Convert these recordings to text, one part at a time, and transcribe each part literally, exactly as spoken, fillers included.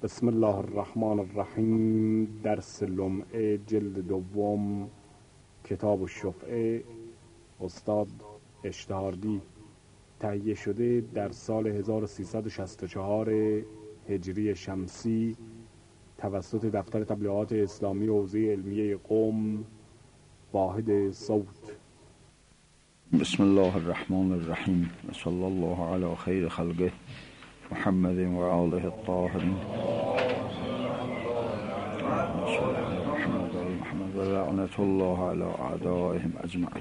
بسم الله الرحمن الرحیم. درس لمعه جلد دوم، کتاب الشفعه، استاد اشتهاردی. تهیه شده در سال هزار و سیصد و شصت و چهار هجری شمسی توسط دفتر تبلیغات اسلامی حوزه علمیه قم، واحد صوت. بسم الله الرحمن الرحیم و صلی الله علی خیر خلقه محمد و آله الطاهرین محمد و لعنت الله علی اعدائهم اجمعین.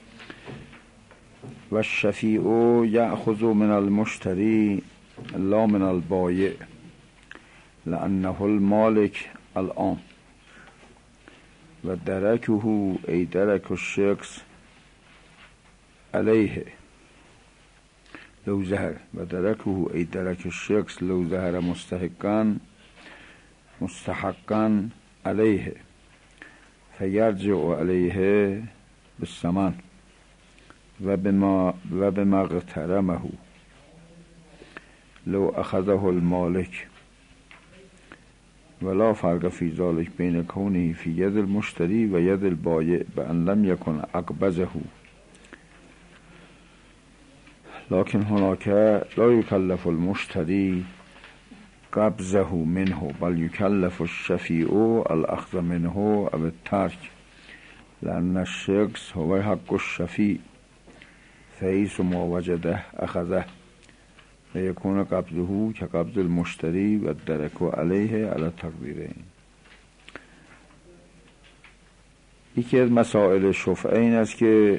و الشفیع یأخذ من المشتری لا من البایع لأنه المالک الآن و درکه ای درک الشخص علیه لو ظهر و درکه ای درک الشخص لو ظهر مستحقا مستحقا علیه فیرجع علیه بالثمن و بما و بما اغترمه لو اخذه المالک ولا فرق فی ذلک بین کونه فی ید المشتری و ید البایع بأن لم یکن اقبضه، لكن هناك لا يكلف المشتري قبضه منه بل يكلف الشفيع الأخذ منه أو الترك، لأن الشخص هو حق الشفيع فحيث ما وجده أخذه ويكون قبضه كقبض المشتري والدرك عليه على تقديرين. یکی از مسائل شفعه این است که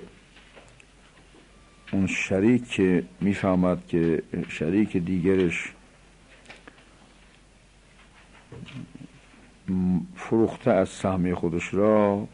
اون شریک که میفهمد که شریک دیگرش فروخته از سهم خودش را،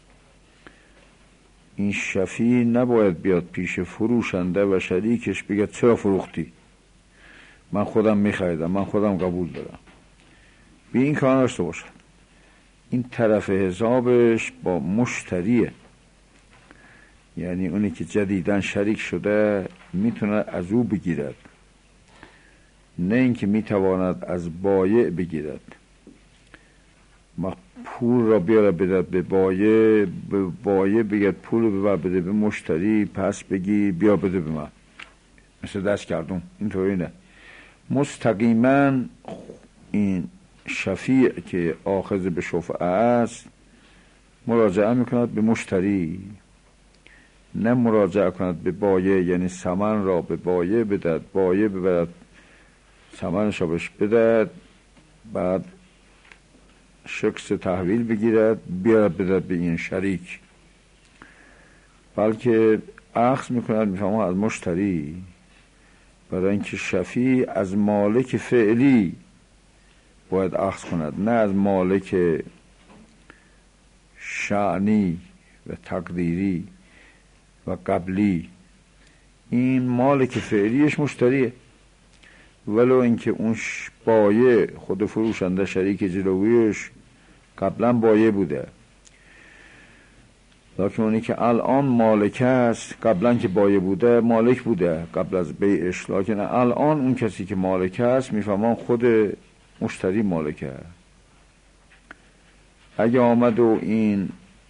این شفیع نباید بیاد پیش فروشنده و شریکش بگه چرا فروختی؟ من خودم میخریدم، من خودم قبول دارم. بی این کار داشته باشد. این طرف حسابش با مشتریه، یعنی اونی که جدیدن شریک شده میتونه از او بگیرد، نه اینکه میتواند از بایع بگیرد. ما پول را بیاره بده به بایع، به بایع بگید پول رو ببر بده به مشتری، پس بگی بیا بده به من، مثل دست کردون. اینطوری نه. مستقیما این شفیع که آخذ به شفعه است مراجعه میکند به مشتری، نه مراجعه کند به بایع، یعنی ثمن را به بایع بدهد، بایع ببرد ثمنش را بهش بدهد، بعد شخص تحویل بگیرد بیارد بدهد به این شریک، بلکه اخذ میکند میفهمه از مشتری، برای اینکه شفیع از مالک فعلی باید اخذ کند، نه از مالک شأنی و تقدیری و قبلی. این مالک فعلیش مشتریه، ولو اینکه اون بایع خود فروشنده شریک جلویش قبلا بایع بوده، لکن اونی که الان مالک است قبلا که بایع بوده مالک بوده قبل از بیعش، لکن الان اون کسی که مالک است میفهمان خود مشتری مالکه. اگه آمد و این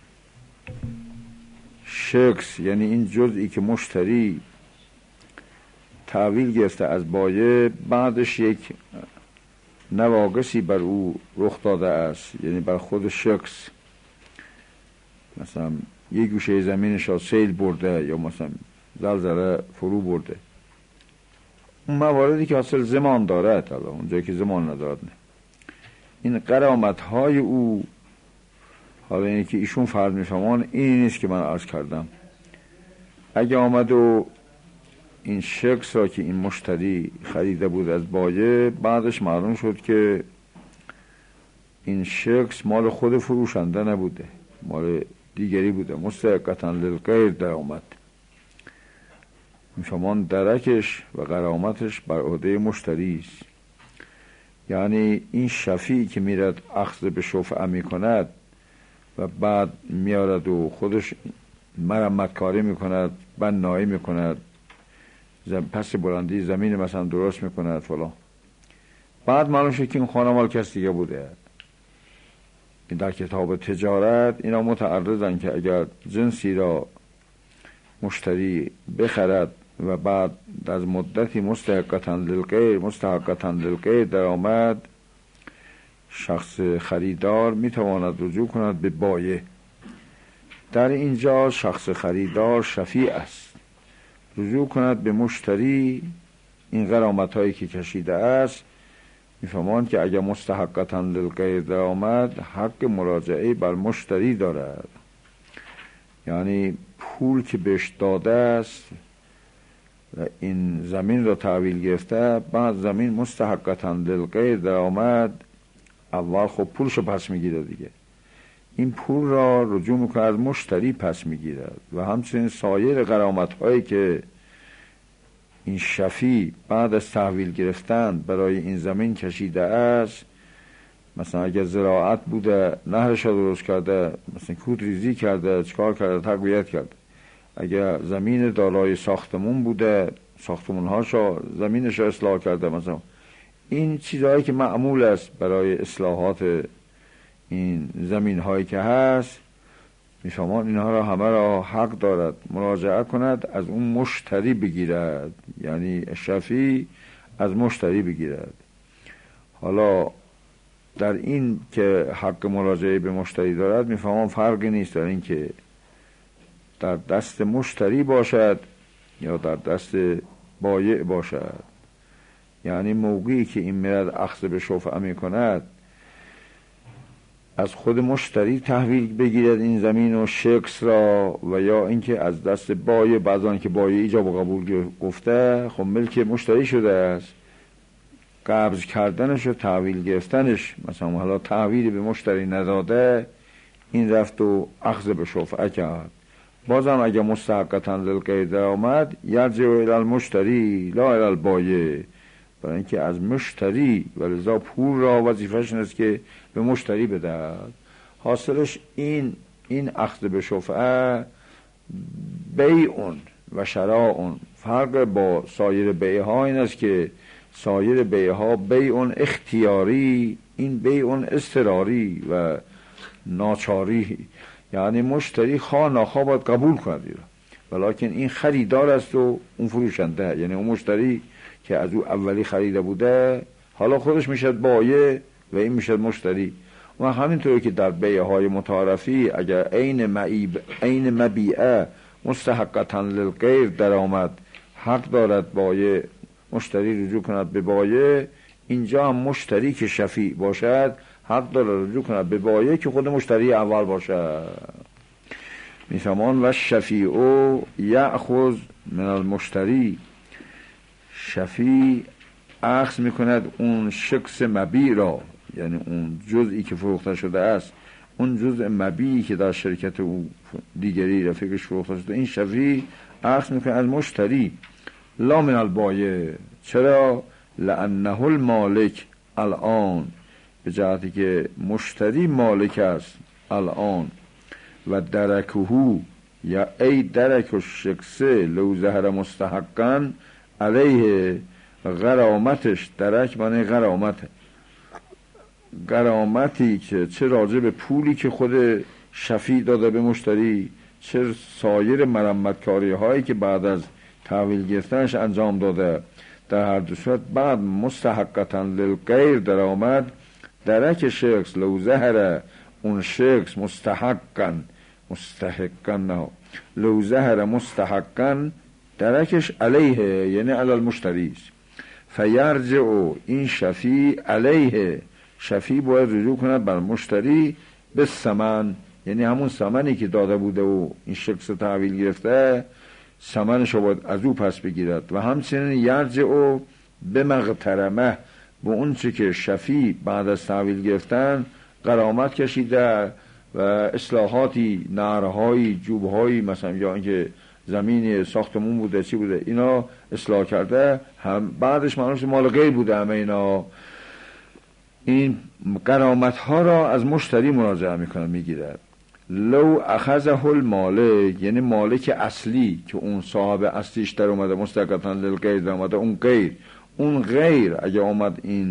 شخص، یعنی این جزئی که مشتری تحویل گرفته از بایع، بعدش یک نواقصی بر او رخ داده است، یعنی بر خود شخص، مثلا یک گوشه زمینش را سیل برده یا مثلا زلزله فرو برده، اون مواردی که حاصل زمان دارد، حالا اونجایی که زمان ندارد نه. این غرامت های او، حالا اینی که ایشون فرض میفهمان این نیست که من عرض کردم. اگه آمد و این شخص را که این مشتری خریده بود از بایع، بعدش معلوم شد که این شخص مال خود فروشنده نبوده، مال دیگری بوده، مستحقاً للغیر در آمد، میفهمان درکش و غرامتش بر عهده مشتری است. یعنی این شفیع که میرد اخذ به شفعه میکند و بعد میارد و خودش مرمت کاری میکند، بنایی میکند، پس بلندی زمین مثلا درست میکند فلان، بعد معلوم شد که این خانه مال کس دیگه بوده. این در کتاب تجارت اینا متعرضن که اگر جنسی را مشتری بخرد و بعد از مدتی مستحقاً للغیر مستحقاً للغیر در آمد، شخص خریدار میتواند رجوع کند به بایع. در اینجا شخص خریدار شفیع است، رجوع کند به مشتری این غرامت هایی که کشیده است. میفهمند که اگر مستحقاً للغیر در آمد حق مراجعه بر مشتری دارد، یعنی پول که بهش داده است و این زمین را تحویل گرفته، بعد زمین مستحقاً للغیر در آمد، اول خب پولشو پس میگیره دیگه، این پول را رجوع میکنه از مشتری پس میگیرد و همچنین سایر غرامت هایی که این شفیع بعد از تحویل گرفتن برای این زمین کشیده است. مثلا اگر زراعت بوده نهرش را درست کرده، مثلا کود ریزی کرده، چکار کرده، تقویت کرده. اگر زمین دارای ساختمون بوده، ساختمون هاشو زمینش را اصلاح کرده. مثلا این چیزهایی که معمول است برای اصلاحات این زمین هایی که هست، میفهمان اینها را همه را حق دارد مراجعه کند، از اون مشتری بگیرد، یعنی شفیع از مشتری بگیرد. حالا در این که حق مراجعه به مشتری دارد، میفهمان فرقی نیست در این که در دست مشتری باشد یا در دست بایع باشد. یعنی موقعی که این میرد اخذ به شفعه می کند، از خود مشتری تحویل بگیرد این زمین و شخص را، و یا اینکه از دست بایع، بعضان که بایع ایجاب و قبول گفته، خب ملک مشتری شده است، قبض کردنش و تحویل گرفتنش، مثلا حالا تحویل به مشتری نداده، این رفت و اخذ به شفعه کرد. بازم اگه مستحقاً للغیر در آمد، یرجع الی المشتری لا الی البایع، برای اینکه از مشتری و لذا پول را وظیفه‌ش است که به مشتری بدهد. حاصلش این این اخذ به شفعه بیعون و شراعون. فرق با سایر بیعها این است که سایر بیعها بیعون اختیاری، این بیعون اضطراری و ناچاری، یعنی مشتری خواه ناخواه باید قبول کند، ولیکن این خریدار است و اون فروشنده، یعنی اون مشتری که از او اولی خریده بوده حالا خودش میشد بایع و این میشد مشتری. و همینطور که در بیعهای متعارفی اگر عین معیب عین مبیعه مستحقاً للغیر در آمد، حق دارد بایع مشتری رجوع کند به بایع. اینجا هم مشتری که شفیع باشد حق دارد رجوع کند به بایع که خود مشتری اول باشد. میفهمان و شفیع یأخذ من المشتری، شفیع اخذ میکند اون شخص مبیع را، یعنی اون جزئی که فروخته شده است، اون جزء مبیعی که در شرکت او دیگری رفیقش فروخته شده، این شفیع اخذ میکند از مشتری لا من البایع. چرا؟ لانه المالک الان، به جهتی که مشتری مالک است الان، و درکهو یا ای درک الشخص لو ظهر مستحقاً علیه، غرامتش، درک معنی غرامته، غرامتی که چه راجع به پولی که خود شفیع داده به مشتری، چه سایر مرمتکاری هایی که بعد از تحویل گرفتنش انجام داده، در هر دو صورت بعد مستحقاً للغیر در آمد، درک شخص لو ظهر، اون شخص مستحقاً مستحقاً نه لو ظهر مستحقاً درکش علیه، یعنی علی المشتری، فیرجع این شفیع علیه، شفیع باید رجوع کند بر مشتری به ثمن، یعنی همون ثمنی که داده بوده و این شخص تحویل گرفته، ثمنش رو باید از او پس بگیرد. و همچنین یرجع به مغترمه، به اون چی که شفیع بعد از تحویل گرفتن غرامت کشیده و اصلاحاتی، نهرهایی، جوبهایی، مثلا یا اینکه زمین ساختمون بوده، چی بوده، اینا اصلاح کرده، هم بعدش معلومش مال غیر بوده، همه اینا، این غرامت ها را از مشتری مراجعه میکنه، میگیره. لو اخذه المالک، یعنی مالک اصلی که اون صاحب اصلیش در اومده مستحقاً للغیر در اومده، اون غیر اون غیر اگه اومد این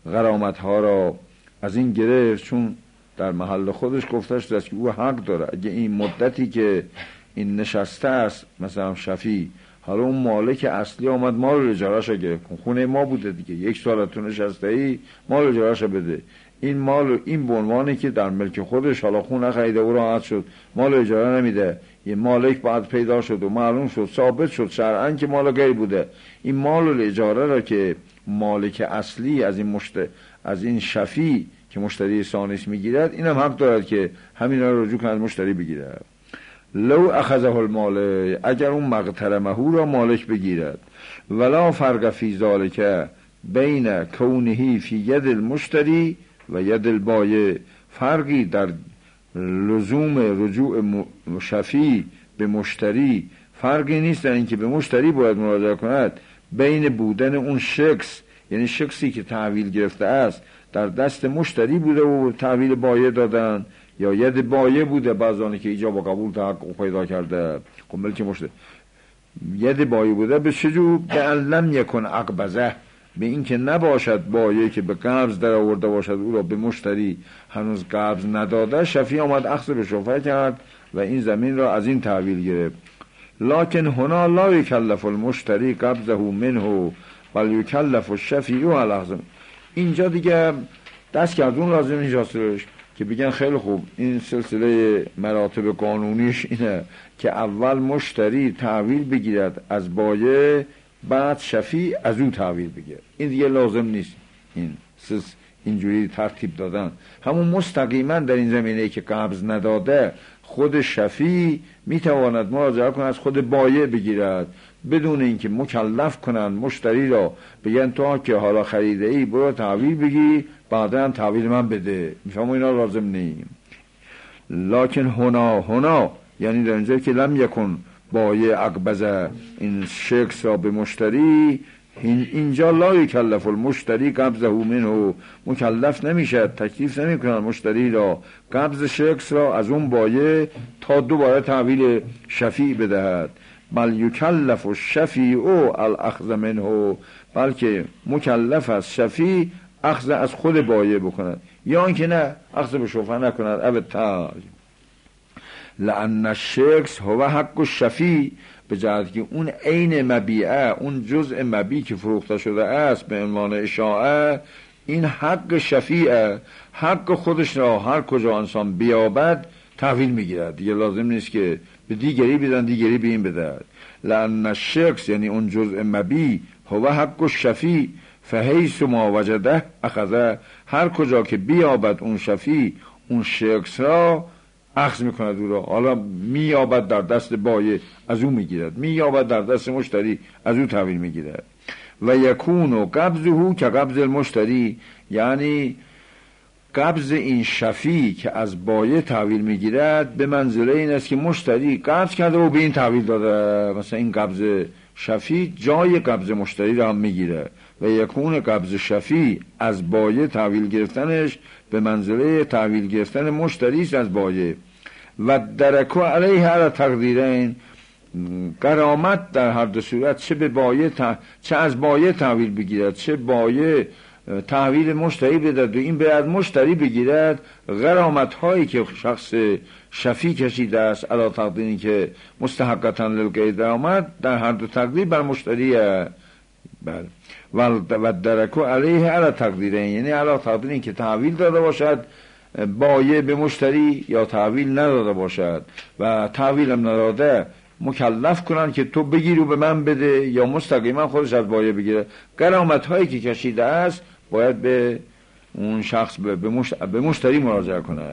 غرامت ها را از این گرفت، چون در محل خودش گفته شده است که او حق داره. اگه این مدتی که این نشسته است مثلا شفیع، حالا اون مالک اصلی آمد مال اجاره‌اش گرفت، خونه ما بوده دیگه، یک سال تو نشسته ای مال اجاره‌اش بده. این مال این به عنوانی که در ملک خودش، حالا خونه خریده او راحت شد مال اجاره نمیده، یه مالک بعد پیدا شد و معلوم شد ثابت شد شرعاً که مال غیر بوده، این مال اجاره را که مالک اصلی از این مشتری از این شفیع که مشتری ثانیش میگیرد، اینم حق دارد که همین را رجوع کنه از مشتری بگیرد. لو اخذه المال، اگر اون مقترمه را مالک بگیرد، ولا فرق فی ذالک بین کونه فی ید المشتری و ید البایع، فرقی در لزوم رجوع شفیع به مشتری فرقی نیست در اینکه به مشتری باید مراجعه کند، بین بودن اون شخص، یعنی شخصی که تحویل گرفته است در دست مشتری بوده و تحویل بایع دادن، یا ید بایع بوده بعضانی که ایجاب و قبول تحقق پیدا کرده، خب ملک مشتری ید بایع بوده، به چجور؟ به لم یکن اقبضه، به این که نباشد بایع که به قبض در آورده باشد او را به مشتری هنوز قبض نداده، شفیع آمد اخذ به شفعه کرد و این زمین را از این تحویل گرفت. لکن هنا لا یکلف المشتری قبضه منه بل یکلف الشفیع علی اخذ. اینجا دیگه دست کردون لازم نیست که بگن خیلی خوب این سلسله مراتب قانونیش اینه که اول مشتری تحویل بگیرد از بایع، بعد شفیع از او تحویل بگیرد. این دیگه لازم نیست این سلس اینجوری ترتیب دادن. همون مستقیما در این زمینه که قبض نداده خود شفیع میتواند مراجعه کنه از خود بایع بگیرد بدون اینکه مکلف کنن مشتری را بگن تو که حالا خریده ای برو تحویل بگیر بعدا تحویل من بده. میفهمم اینا لازم نیم. لکن هنا هنا یعنی در اینجا که لم یکن بایع اقبضه این شخص را به مشتری، اینجا لا یکلف المشتری قبضه منه، مکلف نمیشه، تکلیف نمیکنن مشتری را قبض شخص را از اون بایع تا دوباره تحویل شفیع بدهد. بل یکلف الشفیع الاخذ منه، بلکه مکلف از شفیع اخذ از خود بایع بکند، یا اینکه نه اخذ به شفعه نکند. ابتال لان الشخص هو حق الشفیع، به جهت که اون عین مبیعه، اون جزء مبیع که فروخته شده است به عنوان اشاعه، این حق شفیعه، حق خودش را هر کجا انسان بیابد تحویل میگیرد، دیگه لازم نیست که به دیگری بدن دیگری به این بدهد. لان الشخص یعنی اون جزء مبیع هو حق الشفیع فحیث ما وجده اخذه، هر کجا که بیابد اون شفیع اون شخص را اخذ میکند او را، حالا میابد در دست بایع از او میگیرد، میابد در دست مشتری از او تحویل میگیرد. و یکون قبضه که قبض المشتری، یعنی قبض این شفیع که از بایع تحویل میگیرد به منزله این است که مشتری قبض کرده و به این تحویل داده، مثلا این قبض شفیع جای قبض مشتری را هم میگیره. و یکون قبض شفیع از بایع تحویل گرفتنش به منزله تحویل گرفتن مشتری است از بایع. و درکو علیه علی تقدیرین، غرامت در هر دو صورت، چه به بایع ت... چه از بایع تحویل بگیرد چه بایع تحویل مشتری بدهد و این به از مشتری بگیرد، غرامت هایی که شخص شفیع کشیده است علی تقدیری که مستحقتا للغیر درآمد در هر دو تقدیر بر مشتریه. بله. و درکو علیه علی تقدیرین، یعنی علی تقدیری که تحویل داده باشد بایع به مشتری یا تحویل نداده باشد، و تحویل هم نداده مکلف کنن که تو بگیر و به من بده یا مستقیما خودش از بایع بگیره. غرامت هایی که کشیده است باید به اون شخص به مشتری مراجعه کنه.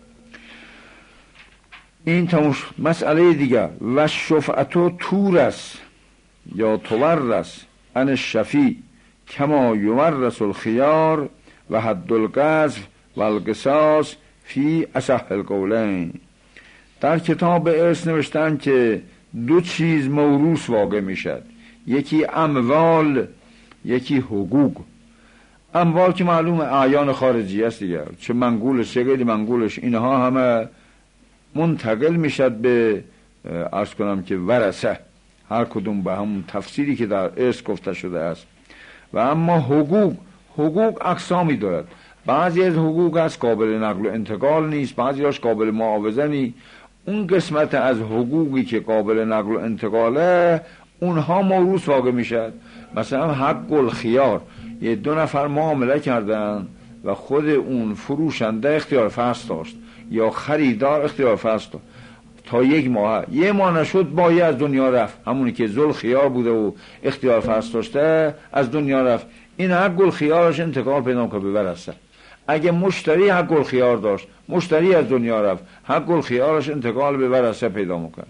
این تموش. مسئله دیگر و شفعتو تورس یا تورس ان الشفیع کما یورس الخیار و حد القذف و القصاص فی اصح القولین. در کتاب ارث نوشتن که دو چیز موروث واقع میشد، یکی اموال یکی حقوق. اموال که معلوم اعیان خارجی است دیگر، چه منقولش چه غیر منقولش، اینها همه منتقل میشد به عرض کنم که ورثه، هر کدوم به همون تفسیری که در ارث گفته شده است. و اما حقوق، حقوق اقسامی دارد. بعضی از حقوق هست قابل نقل و انتقال نیست، بعضی هاش قابل معاوضه نیست. اون قسمت از حقوقی که قابل نقل و انتقاله اونها موروث واقع میشد. مثلا حق الخیار، یه دو نفر معامله کردن و خود اون فروشنده اختیار فصل داشت یا خریدار اختیار فصل داشت تا یک ماه، یه ماه نشد باید از دنیا رفت. همونی که ذل خیار بوده و اختیار فصل داشته از دنیا رفت. این حق الخیارش انتقال پیدا کنه به ورثه. اگه مشتری حق الخیار داشت، مشتری از دنیا رفت، حق الخیارش انتقال به ورثه پیدا میکنه.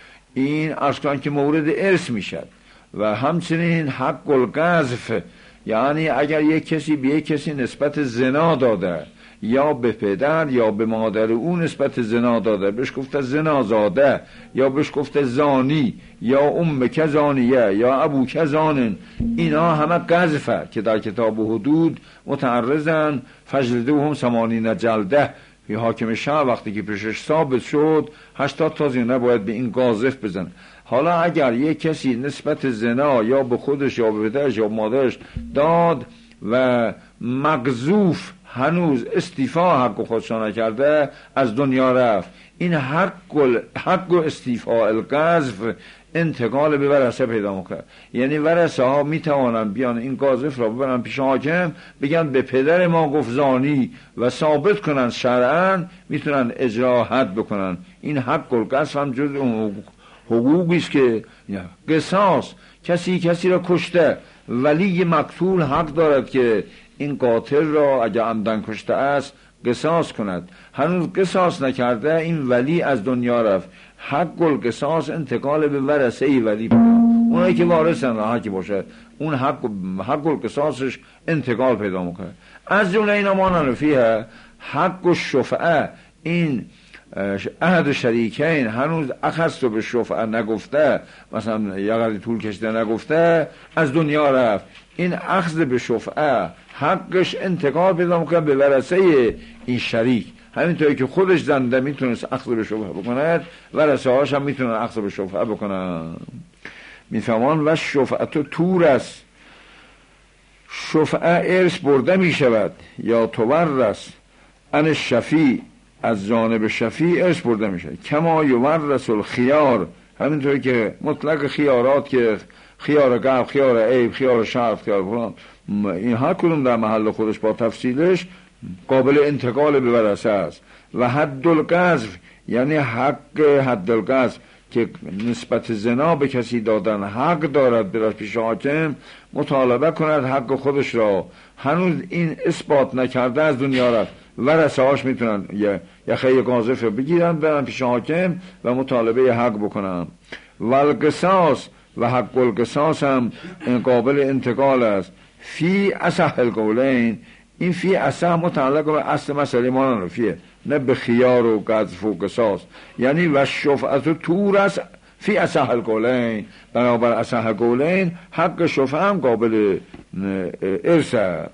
این اصلا که مورد ارث میشد. و همچنین حق القذف، یعنی اگر یک کسی به یک کسی نسبت زنا داده یا به پدر یا به مادر او نسبت زنا داده، بهش گفته زنا زاده یا بهش گفته زانی یا ام که زانیه یا ابو که زانن، اینا همه قذفه که در کتاب حدود متعرضن. فجلدوهم ثمانین جلده، یه حاکم شهر وقتی که پیشش ثابت شد هشتاد تا زینه باید به این قاذف بزن. حالا اگر یک کسی نسبت زنا یا به خودش یا به پدرش یا مادرش داد و مقذوف هنوز استیفا حق خودشان نکرده از دنیا رفت، این حق حق استیفا القذف انتقال به ورثه پیدا میکنه. یعنی ورثه ها میتوانن بیان این قاذف را ببرن پیش حاکم، بگن به پدر ما گفت زانی و ثابت کنن شرعاً، میتونن اجرا حد بکنن. این حق القذف هم جز اون حقوقی است که قصاص، کسی کسی را کشته، ولی مقتول حق دارد که این قاتل را اگر عمدن کشته است قصاص کند. هنوز قصاص نکرده، این ولی از دنیا رفت، حق القصاص انتقال به ورثه ولی پیدا. اونایی که وارثن حقی باشه اون حق حق القصاصش انتقال پیدا میکنه. از جمله اینا مانن فیه حق الشفعه، این احد شریکین هنوز اخذت به شفعه نگفته، مثلا یه قدری طول کشیده نگفته از دنیا رفت، این اخذ به شفعه حقش انتقال پیدا میکنه به ورثه این شریک. همینطوری که خودش زنده میتونست اخذ به شفعه بکنه، ورثه هاش هم میتونن اخذ به شفعه بکنن. میفهمان و شفعه تو تور است، شفعه ارث برده میشود یا تورث ان شفیع، از جانب شفیع ارث برده میشه. کما یورث الخیار، همینطوری که مطلق خیارات که خیار قلب، خیار عیب، خیار شرط، خیار فلان، این هر کدوم در محل خودش با تفصیلش قابل انتقال به ورثه است. و حد القذف، یعنی حق حد القذف که نسبت زنا به کسی دادن حق دارد برای پیش حاکم مطالبه کند حق خودش را، هنوز این اثبات نکرده از دنیا رفت، ورثه هاش میتونن یه یخه قاذف رو بگیرن برن پیش حاکم و مطالبه حق بکنن. و القصاص، و حق القصاص هم قابل انتقال است. فی اصح القولین، این فی اصح متعلق به اصل مسئله ما نفیه، نه به خیار و قذف و قصاص. یعنی و شفعت تور است فی اصح القولین، بنابر اصح القولین حق شفعه هم قابل ارث.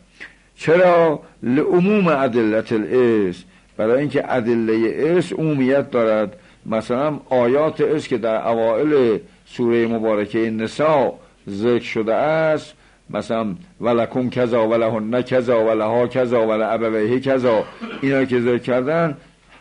چرا؟ لعموم ادلت الارث، برای اینکه ادله ارث عمومیت دارد. مثلا آیات ارث که در اوائل سوره مبارکه نساء ذکر شده است، مثلا ولکم کذا ولهن کذا ولها کذا ولابویه کذا، اینا که ذکر کردن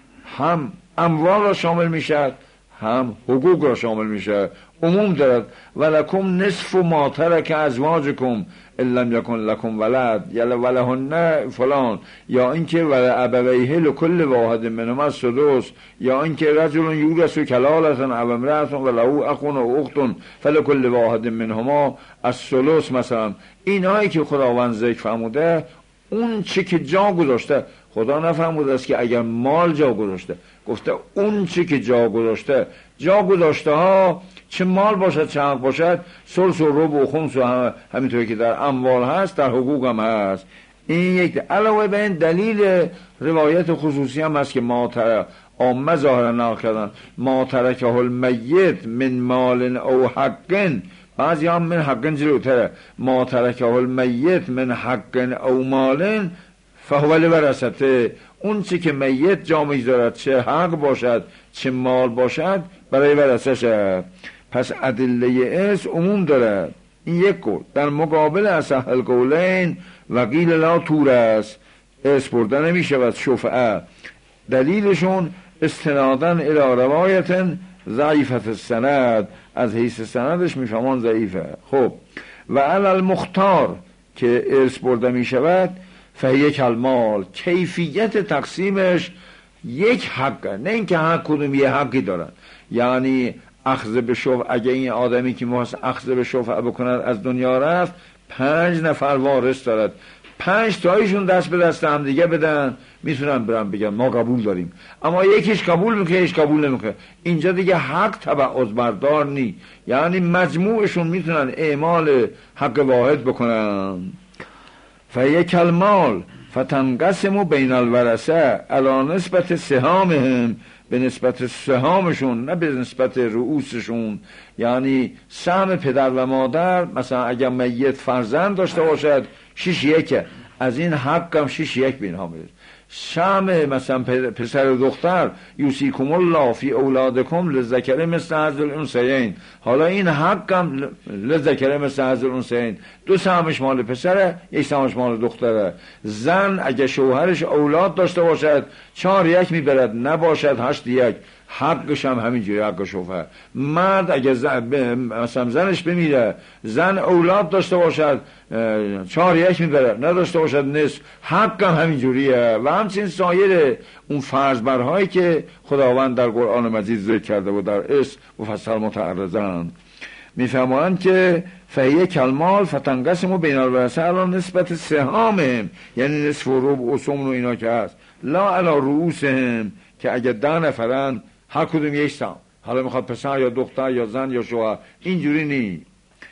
هم اموال را شامل میشد هم حقوق را شامل میشه، عموم دارد. ولکم نصف ما ترک ازواجکم ان لم یکن لکم ولد یا ولهن فلان، یا اینکه ولابویه لکل واحد منهما السدس، یا اینکه رجل یورث کلالة او امرأة وله اخ و اخت فلکل واحد منهما الثلث. مثلا اینایی که خداوند ذکر فرموده، اون چی که جا گذاشته، خدا نفرموده است که اگر مال جا گذاشته، گفته اون چی که جا گذاشته. جا گذاشته ها چه مال باشد چه حق باشد، ثلث و ربع و خمس و هم همینطوری که در اموال هست در حقوق هم هست. این یک علاوه به این دلیل روایت خصوصی هم هست که ما تر عامه ظاهرا نقل کردن ما ترکه المیت من مال او حق، بعضی هم من حق جلوتره، ما ترکه المیت من حق او مال فهو لورثته، اون چی که میت جا می‌گذارد چه حق باشد چه مال باشد برای ورثه شد. پس ادله ارث عموم دارد. این یک قول. در مقابل اصح القولین و قیل لا تورث، ارث برده نمی شود شفعه، دلیلشون استنادن الى روایت ضعیفت السند، از حیث سندش میفهمان ضعیفه. خب و علی المختار که ارث برده می شود فهی کالمال، کیفیت تقسیمش یک حقه، نه اینکه هر کدوم یه حقی دارن. یعنی اخذ به شفعه، اگه این آدمی که می‌خواست اخذ به شفعه بکند از دنیا رفت، پنج نفر وارث دارد، پنج تایشون دست به دست هم دیگه بدن، میتونن برن بگن ما قبول داریم. اما یکیش قبول میکنه، یکیش قبول نمیکنه، اینجا دیگه حق تبعض بردار نی. یعنی مجموعشون میتونن اعمال حق واحد بکنن. فیک المال فتنقسم بین الورثه علی نسبت سهامهم، به نسبت سهامشون نه به نسبت رؤوسشون. یعنی سهم پدر و مادر، مثلا اگر میت فرزند داشته باشد شش یکه، از این حق هم شش یک به اینها میرسه. سهم مثلا پسر و دختر یوصیکم الله فی اولادکم للذکر مثل حظ الانثیین، حالا این حق هم للذکر مثل حظ الانثیین، دو سهمش مال پسره، یک سهمش مال دختره. زن اگه شوهرش اولاد داشته باشد چهار یک میبرد، نباشد هشت یک، حقش هم همینجوری حق شوهر. مرد اگه زن مثلا زنش بمیره، زن اولاد داشته باشد چهار یک میبره، نداشته باشد نصف، حق هم همینجوریه. و همچنین سایر اون فرض برهایی که خداوند در قرآن مجید ذکر کرده و در اس مفصل متعرضن، میفهمند که فهیه کلمال فتنقسم و بین الورثه علی نسبت سهامهم، یعنی نصف و ربع و ثمن و اینا که هست، لا علی رؤوسهم، که اگه ده نفرن هر کدوم یک سهم، حالا میخواد پسر یا دختر یا زن یا شوهر، اینجوری نی.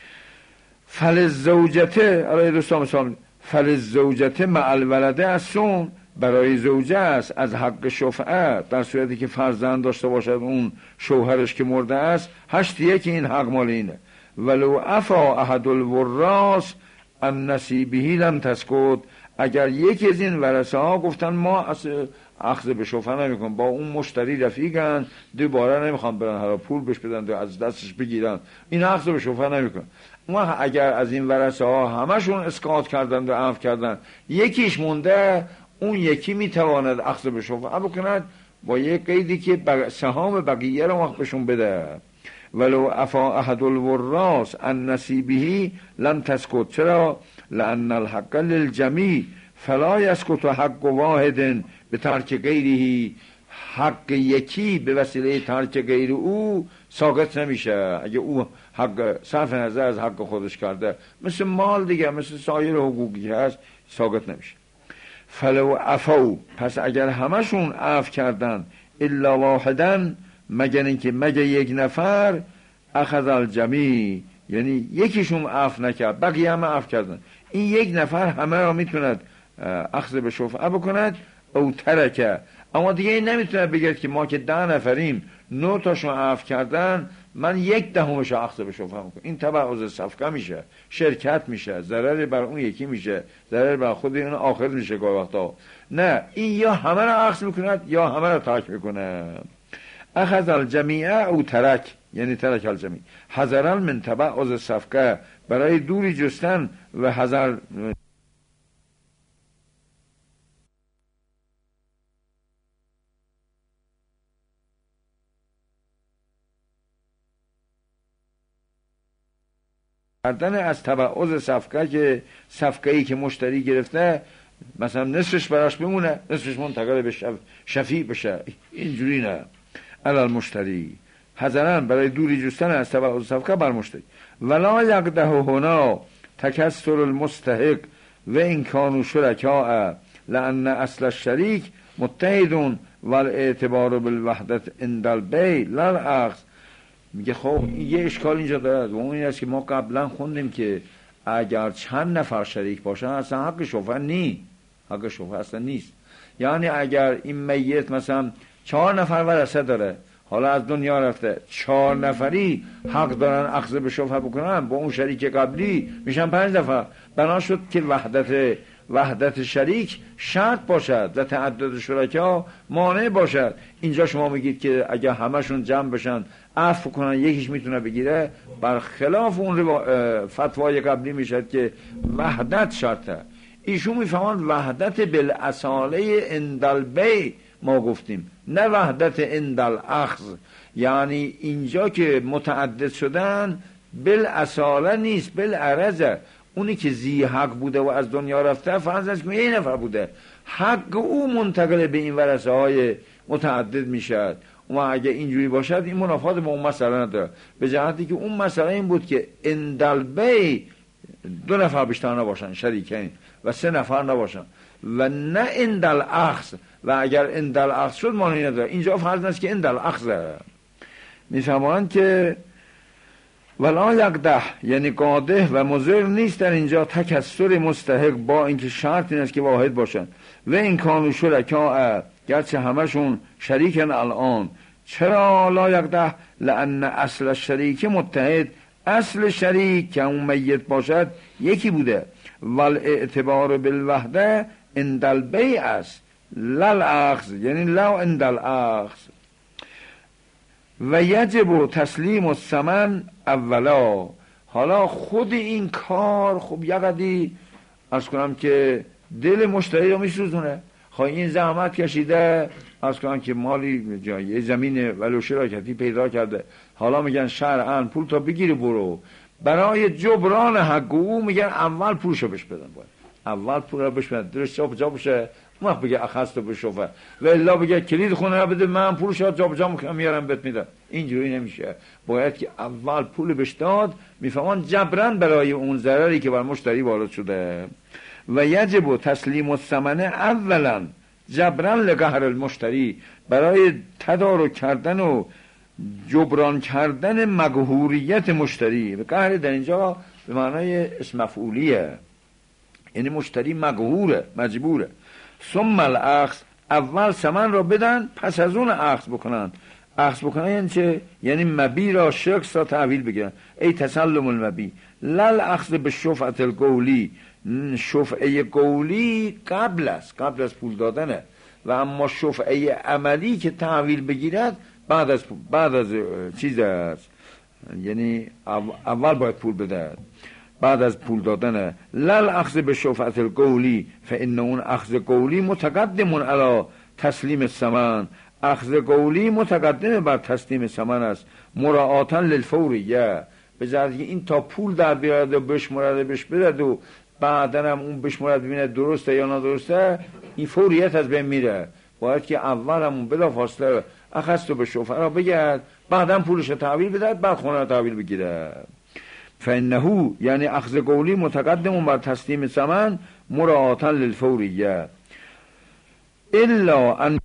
فلزوجته علی دوستان مثال فلزوجته مع الولده السن، برای زوجه است از حق شفعه در صورتی که فرزند داشته باشد اون شوهرش که مرده است، هشت یک این حق مال اینه. ولو عفا احد الوراث عن نصیبه لم تسکت، اگر یکی از این ورثه ها گفتن ما اخذ به شفعه نمیکنم، با اون مشتری رفیقن، دوباره نمیخوام برن هر پول بهش بدن دو از دستش بگیرن، این اخذ به شفعه نمیکنم. ما اگر از این ورثه ها همشون اسقاط کردن و عفو کردن، یکیش مونده، اون یکی میتواند اخذ به شفعه بکند با یک قیدی که سهام بقیه رو وقت بهشون بده. ولو عفا احد الوراث عن نصیبه لم تسکت، چرا؟ لان الحق للجمیع فلا یسکت حق واحد به ترک غیره، حق یکی به وسیله ترک غیر او ساقط نمیشه. اگه او حق صرف نظر از حق خودش کرده، مثل مال دیگه، مثل سایر حقوقی هست، ساقط نمیشه. فلو عفو، پس اگر همشون عفو کردن الا واحدن، مگر اینکه مگر یک نفر، اخذ الجمیع، یعنی یکیشون عفو نکرد بقیه همه عفو کردن، این یک نفر همه را میتوند اخذ به شفعه بکند او ترکه. اما دیگه این نمیتونه بگید که ما که ده نفریم نه تاشون عفو کردن، من یک دهمش اخذ به شفعه میکنم. این تبعض صفقه میشه، شرکت میشه، ضرر بر اون یکی میشه، ضرر بر خود اون آخر میشه گاهی وقتا. نه، این یا همه را اخذ میکند یا همه را ترک میکنه. اخذ الجمیع او ترک، یعنی ترک الجمیع، حذرا من تبعض صفقه، برای دوری جستن و حذر کردن از تبعض صفقه، که صفقه ای که مشتری گرفته مثلا نصفش براش بمونه، نصفش منتقل به شف... شفیع بشه، اینجوری نه. علال مشتری حذرا، برای دوری جستن از تبعض صفقه بر مشتری. ولا یقده هنا تکسر المستحق و این کانو شرکاء لان اصل الشریک متحدون والاعتبار بالوحدت عند البیع لا الاخذ. میگه خب یه اشکال اینجا دارد و اون این است که ما قبلا خوندیم که اگر چند نفر شریک باشن اصلا حق شفعه نی، حق شفعه اصلا نیست. یعنی اگر این میت مثلا چهار نفر ورثه داره، حالا از دنیا رفته، چهار نفری حق دارن اخذ به شفعه بکنن، با اون شریک قبلی میشن پنج نفر. بنا شد که وحدت وحدت شریک شرط باشد و تعدد شرکا مانع باشد. اینجا شما میگید که اگه همشون جمع بشن عفو کنن یکیش میتونه بگیره، برخلاف اون فتوای قبلی میشد که وحدت شرطه. ایشون میفهمند وحدت بالاصاله اندل بی ما گفتیم، نه وحدت اندل اخذ. یعنی اینجا که متعدد شدن بالاصاله نیست، بالعرضه. اونی که زی حق بوده و از دنیا رفته فرض است که یه نفر بوده، حق او منتقل به این ورثه های متعدد میشد. و اگه اینجوری باشد این منافات با اون مسئله نداره، به جهتی که اون مسئله این بود که اندل بی دو نفر بیشتر نباشن شریکین و سه نفر نباشن، و نه اندل اخذ. و اگر اندل اخذ شد معنی نداره. اینجا فرض است که اندل اخذه. میفهمند که ولا یقدح یعنی قادح و مضر نیست در اینجا تکثر مستحق، با اینکه شرط این است که واحد باشن. و این کانو شرکا گرچه همشون شریکن الان. چرا لا یقدح؟ لان اصل شریک متحد، اصل شریک که اون میت باشد یکی بوده. والاعتبار بالوحده اندل بی است لل اخذ، یعنی لا اندل اخذ. و یجب تسلیم الثمن اولا. حالا خود این کار خب یقدی از کنم که دل مشتری رو میسوزونه. خب این زحمت کشیده از کنم که مالی جایی زمین ولو شراکتی پیدا کرده، حالا میگن شرعاً پول تا بگیری برو. برای جبران حق او میگن اول پولشو بهش بدن، باید اول پول رو بهش بدن درست جا جا بشه. اون وقت بگه اخذت بشوفه، و الا بگه کلید خونه رو بده من پولشو جا جا میکنم میارم بهت میدم. اینجوری نمیشه، باید که اول پول بهش داد. میفهمن جبران برای اون ضرری که بر مشتری وارد شده. و یجب تسلیم الثمن اولا جبران لقهر المشتری، برای تدارک کردن و جبران کردن مقهوریت مشتری. و قهر در اینجا به معنای اسم مفعولیه، یعنی مشتری مقهوره، مجبوره. ثم الاخذ، اول ثمن را بدن پس از اون اخذ بکنن. اخذ بکنن یعنی چه؟ یعنی مبی را شخص را تحویل بگیرن. ای تسلم المبی لل اخذ به شفعت القولی. شفعه قولی قبل است، قبل از پول دادنه، و اما شفعه عملی که تحویل بگیرد بعد از بعد از چیز است، یعنی اول باید پول بده بعد از پول دادنه. لل اخذ به شفعت القولی فان اون اخذ قولی متقدم علی تسلیم الثمن. اخذ قولی متقدم بر تسلیم ثمن است، مراعاتا للفوریه، به جهت این تا پول در بیارد و بشمرد بهش بده و بعدن هم اون بشمرد ببینه درسته یا ندرسته، این فوریت از بین میره. باید که اول همون بلا فاصله اخذت به شفعه را بگرد، بعدم پولش تحویل بده، بعد خونه را تحویل بگیره. فانه یعنی اخذ قولی متقدم بر تسلیم ثمن مراعاتا للفوریه. الا ان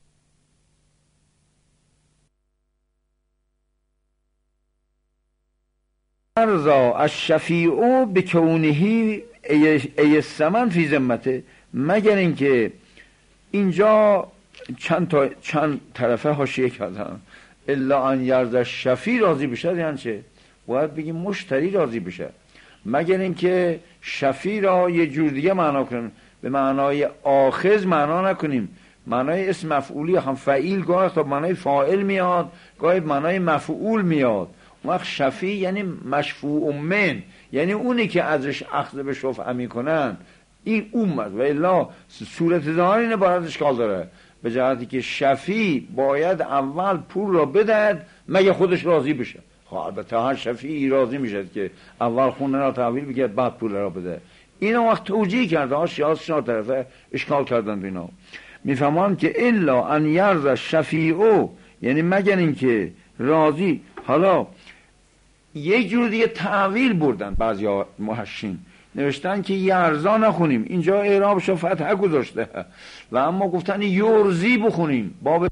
ارضا الشفیع بکونه ای الثمن فی ذمته، مگر اینکه اینجا چند تا چند طرفه حاشیه کردن. الا ان یرضا الشفیع راضی بشه، یعنی چه؟ باید بگیم مشتری راضی بشه، مگر اینکه شفیع را یه جور دیگه معنا کنیم، به معنای آخذ معنا نکنیم. معنای اسم مفعولی هم فعیل گاه تا معنای فاعل میاد، گاهی معنای مفعول میاد. وقت شفیع یعنی مشفوع من، یعنی اونی که ازش اخذ به شفعه میکنن این اومد. و الا صورت ظاهر اینه باید اشکال داره، به جهتی که شفیع باید اول پول را بدهد مگه خودش راضی بشه. خب البته هر شفیعی راضی میشه که اول خونه را تحویل بگیرد بعد پول را بده. اینا وقت توجیه کرده ها شیاس شنا طرفه اشکال کردن اینا. میفهمان که الا ان یرض شفیعو، یعنی مگر اینکه راضی. حالا یک جور دیگه تعویل بردن بعضی محشین، نوشتن که یرزا نخونیم، اینجا اعرابشو فتحه گذاشته، و اما گفتن یرزی بخونیم. باب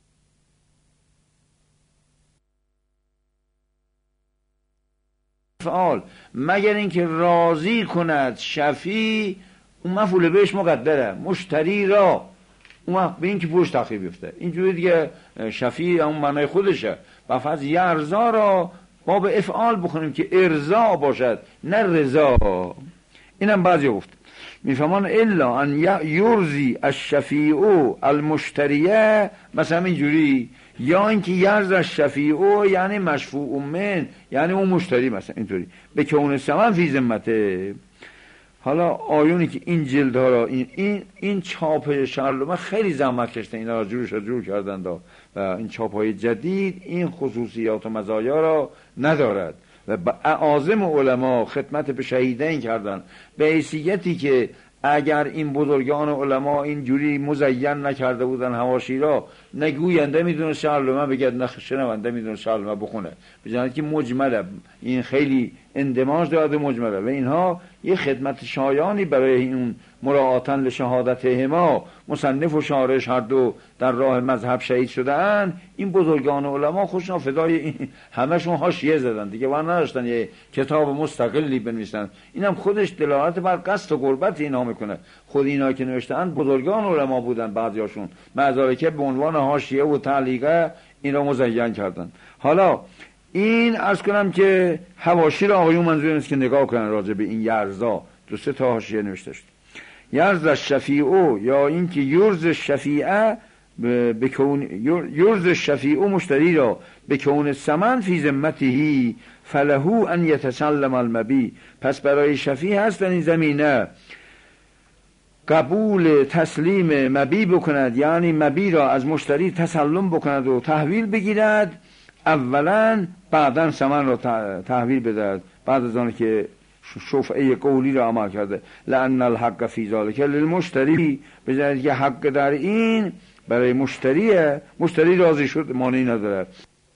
فعال مگر اینکه راضی کند شفیع، اون مفعول بهش مقدره، مشتری را اون وقت به این که پولش تخریب بیفته. اینجوری دیگه شفیع اون معنای خودشه. و فاز یرزا را باب افعال بخونیم که ارضا باشد نه رضا. اینم بعضی گفت میفهمان الا ان یرزی الشفیع المشتریه، مثلا اینجوری، یا اینکه یرز الشفیع یعنی مشفوع من، یعنی اون مشتری مثلا اینطوری به کون ثمن فی ذمته. حالا آیونی که این جلد ها را این این این چاپ شارلومه خیلی زحمت کشته اینا را جورش را جور کردن دا و این چاپ های جدید این خصوصیات و مزایا را ندارد و با اعاظم علما خدمت به شهیدین کردن به حیثیتی که اگر این بزرگان علما اینجوری مزین نکرده بودن حواشی را، نگوینده میدونه شارلومه بگد، نه شنونده میدونه شارلومه بخونه، بجانب که مجمله این خیلی اندماج داده مجمله و اینها یه خدمت شایانی برای این مراعاتن لشهادت هما مصنف و شارش هر دو در راه مذهب شهید شده اند. این بزرگان علما خوشنا فدای این همشون حاشیه زدن دیگه، وان نداشتن یه کتاب مستقلی بنویسن. اینم خودش دلالت بر قصد و قربت اینها میکنه. خود اینا که نوشتن بزرگان علما بودن، بعضیاشون معذاره که به عنوان حاشیه و تعلیقه این را مزین کردن. حالا این عرض کنم که حواشی را آقایون منظور است که نگاه کنن راجع به این یرزا دو سه تا حاشیه نوشته شده. یرز الشفیع یا این که یرز الشفیع بکون یرز الشفیع مشتری را به کون ثمن فی ذمته فله ان یتسلم المبی، پس برای شفیع هست در این زمینه قبول تسلیم مبی بکند، یعنی مبی را از مشتری تسلم بکند و تحویل بگیرد، اولا بعداً ثمن را تحویل بدهد بعد از آن که شفعه قولی را عمل کرده. لأن الحق فی ذلک للمشتری، بجانب که حق در این برای مشتریه، مشتری راضی شد مانعی نداره.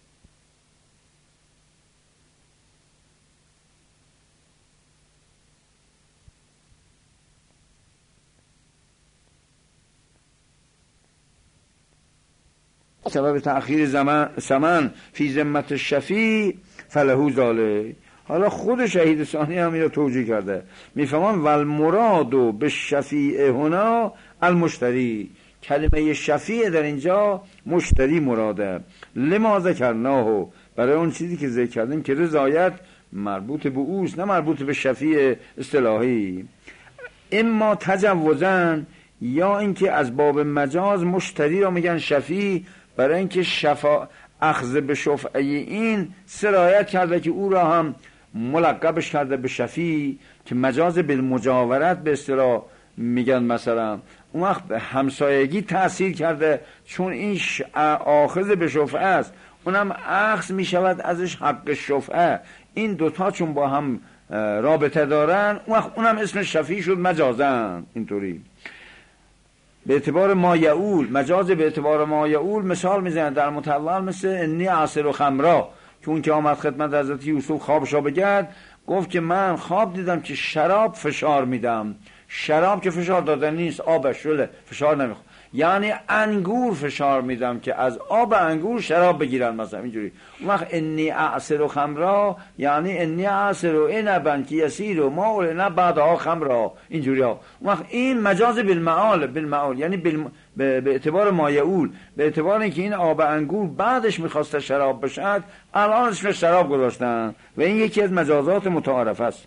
سبب تأخیر زمان ثمن فی ذمت الشفیع فله ذلک. حالا خود شهید ثانی هم اینو توجیه کرده، میفهمان والمراد به شفیع هنا المشتری، کلمه شفیع در اینجا مشتری مراده. لما ذکرناه، برای اون چیزی که ذکر کردیم که رضایت مربوط به اوست نه مربوط به شفیع اصطلاحی. اما تجوزن، یا اینکه از باب مجاز مشتری را میگن شفیع برای اینکه شفا اخذ به شفعه این سرایت کرده که او را هم ملقبش کرده به شفیع که مجاز بالمجاورت به اصطلاح میگن. مثلا اون وقت همسایگی تأثیر کرده چون این آخذ به شفعه است، اونم اخذ میشود ازش حق شفعه. این دوتا چون با هم رابطه دارن اون وقت اونم اسم شفیع شد مجازن. اینطوری به اعتبار ما یعول، مجاز به اعتبار ما یعول مثال میزنن در متول مثل انی عصر و خمرا که اون که آمد خدمت حضرت یوسف خوابشو بگرد گفت که من خواب دیدم که شراب فشار میدم. شراب که فشار دادن نیست، آب شله فشار نمیخواد، یعنی انگور فشار میدم که از آب انگور شراب بگیرن مثلا اینجوری. اون وقت انی اعصر و خمرا یعنی انی اعصر و عنبا که یسیر و ما نه بعدها خمرا اینجوری ها. اون وقت این مجاز بالمعال، بالمعال یعنی بالم... به اعتبار مایعول، به اعتبار اینکه این آب انگور بعدش میخواسته شراب بشد الان اسمش شراب گذاشتن و این یکی از مجازات متعارف است.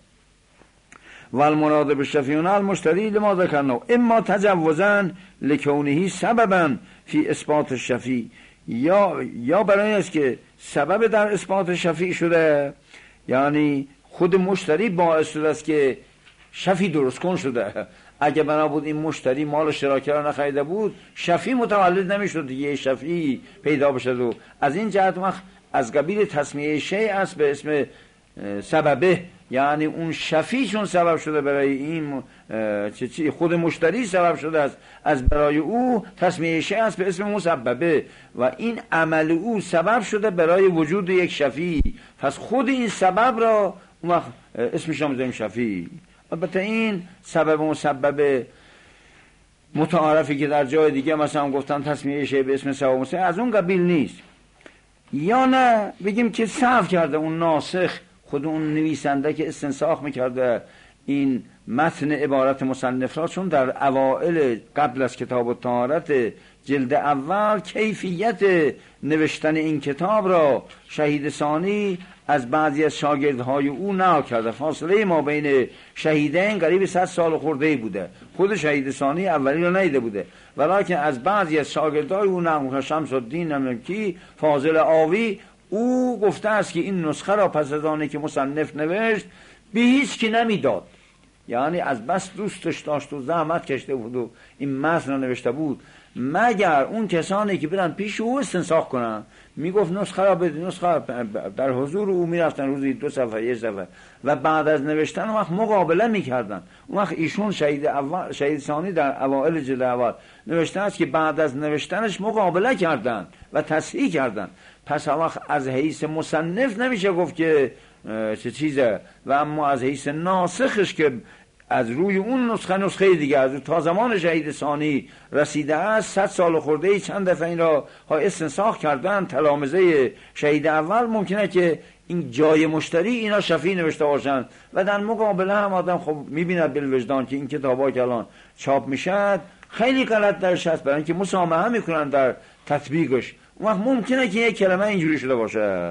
والمراد بالشفیع المشتری لما ذکرنا اما تجوزا لکونه سببا فی اثبات الشفیع، یا یا برای است که سبب در اثبات شفیع شده، یعنی خود مشتری باعث شده است که شفیع درست کن شده. اگه بنا بود این مشتری مال شراکه را نخریده بود شفیع متولد نمیشد دیگه، شفیع پیدا بشد. و از این جهت وقت از قبیل تسمیه شیء است به اسم سببه، یعنی اون شفیع چون سبب شده برای این چه خود مشتری سبب شده است از برای او تسمیه شیء است به اسم مسببه و این عمل او سبب شده برای وجود یک شفیع، پس خود این سبب را اون وقت اسمش را میذاریم شفیع. البته این سبب و مسبب متعارفی که در جای دیگه مثلا گفتن تسمیه شیء به اسم سبب مسبب از اون قبیل نیست. یا نه بگیم که صحو کرده اون ناسخ، خود اون نویسنده که استنساخ میکرده این متن عبارت مصنف را، چون در اوائل قبل از کتاب الطهارت جلد اول کیفیت نوشتن این کتاب را شهید ثانی از بعضی از شاگردهای او نقل کرده. فاصله ما بین شهیدین قریب صد سال خورده بوده. خود شهید ثانی اولی رو ندیده بوده، ولیکن از بعضی از شاگردهای او نقل کرده. شمس الدین نمکی فاضل آوی او گفته است که این نسخه را پس از آنی که مصنف نوشت به هیچ کی نمیداد، یعنی از بس دوستش داشت و زحمت کشته بود و این متن را نوشته بود، مگر اون کسانی که برن پیش او استنساخ کنن. میگفت نسخه را بده، نسخه در حضور او میرفتن روزی دو صفحه یک صفحه و بعد از نوشتن اون وقت مقابله میکردن. اون وقت ایشون شهید اول شهید ثانی در اوائل جلد اول نوشته است که بعد از نوشتنش مقابله کردن و تصحیح کردن. پس اون وقت از حیث مصنف نمیشه گفت که چه چیزه، و اما از حیث ناسخش که از روی اون نسخه نسخه دیگه از تا زمان شهید ثانی رسیده است، صد سال خورده چند دفعه این را ها استنساخ کردن تلامذه شهید اول، ممکنه که این جای مشتری اینا شفیع نوشته باشن و در مقابله هم آدم خب میبیند بالوجدان که این کتابا که الان چاپ میشد خیلی غلط درش هست، برای اینکه مسامحه میکنن در تطبیقش. اون وقت ممکنه که یک کلمه اینجوری شده باشه.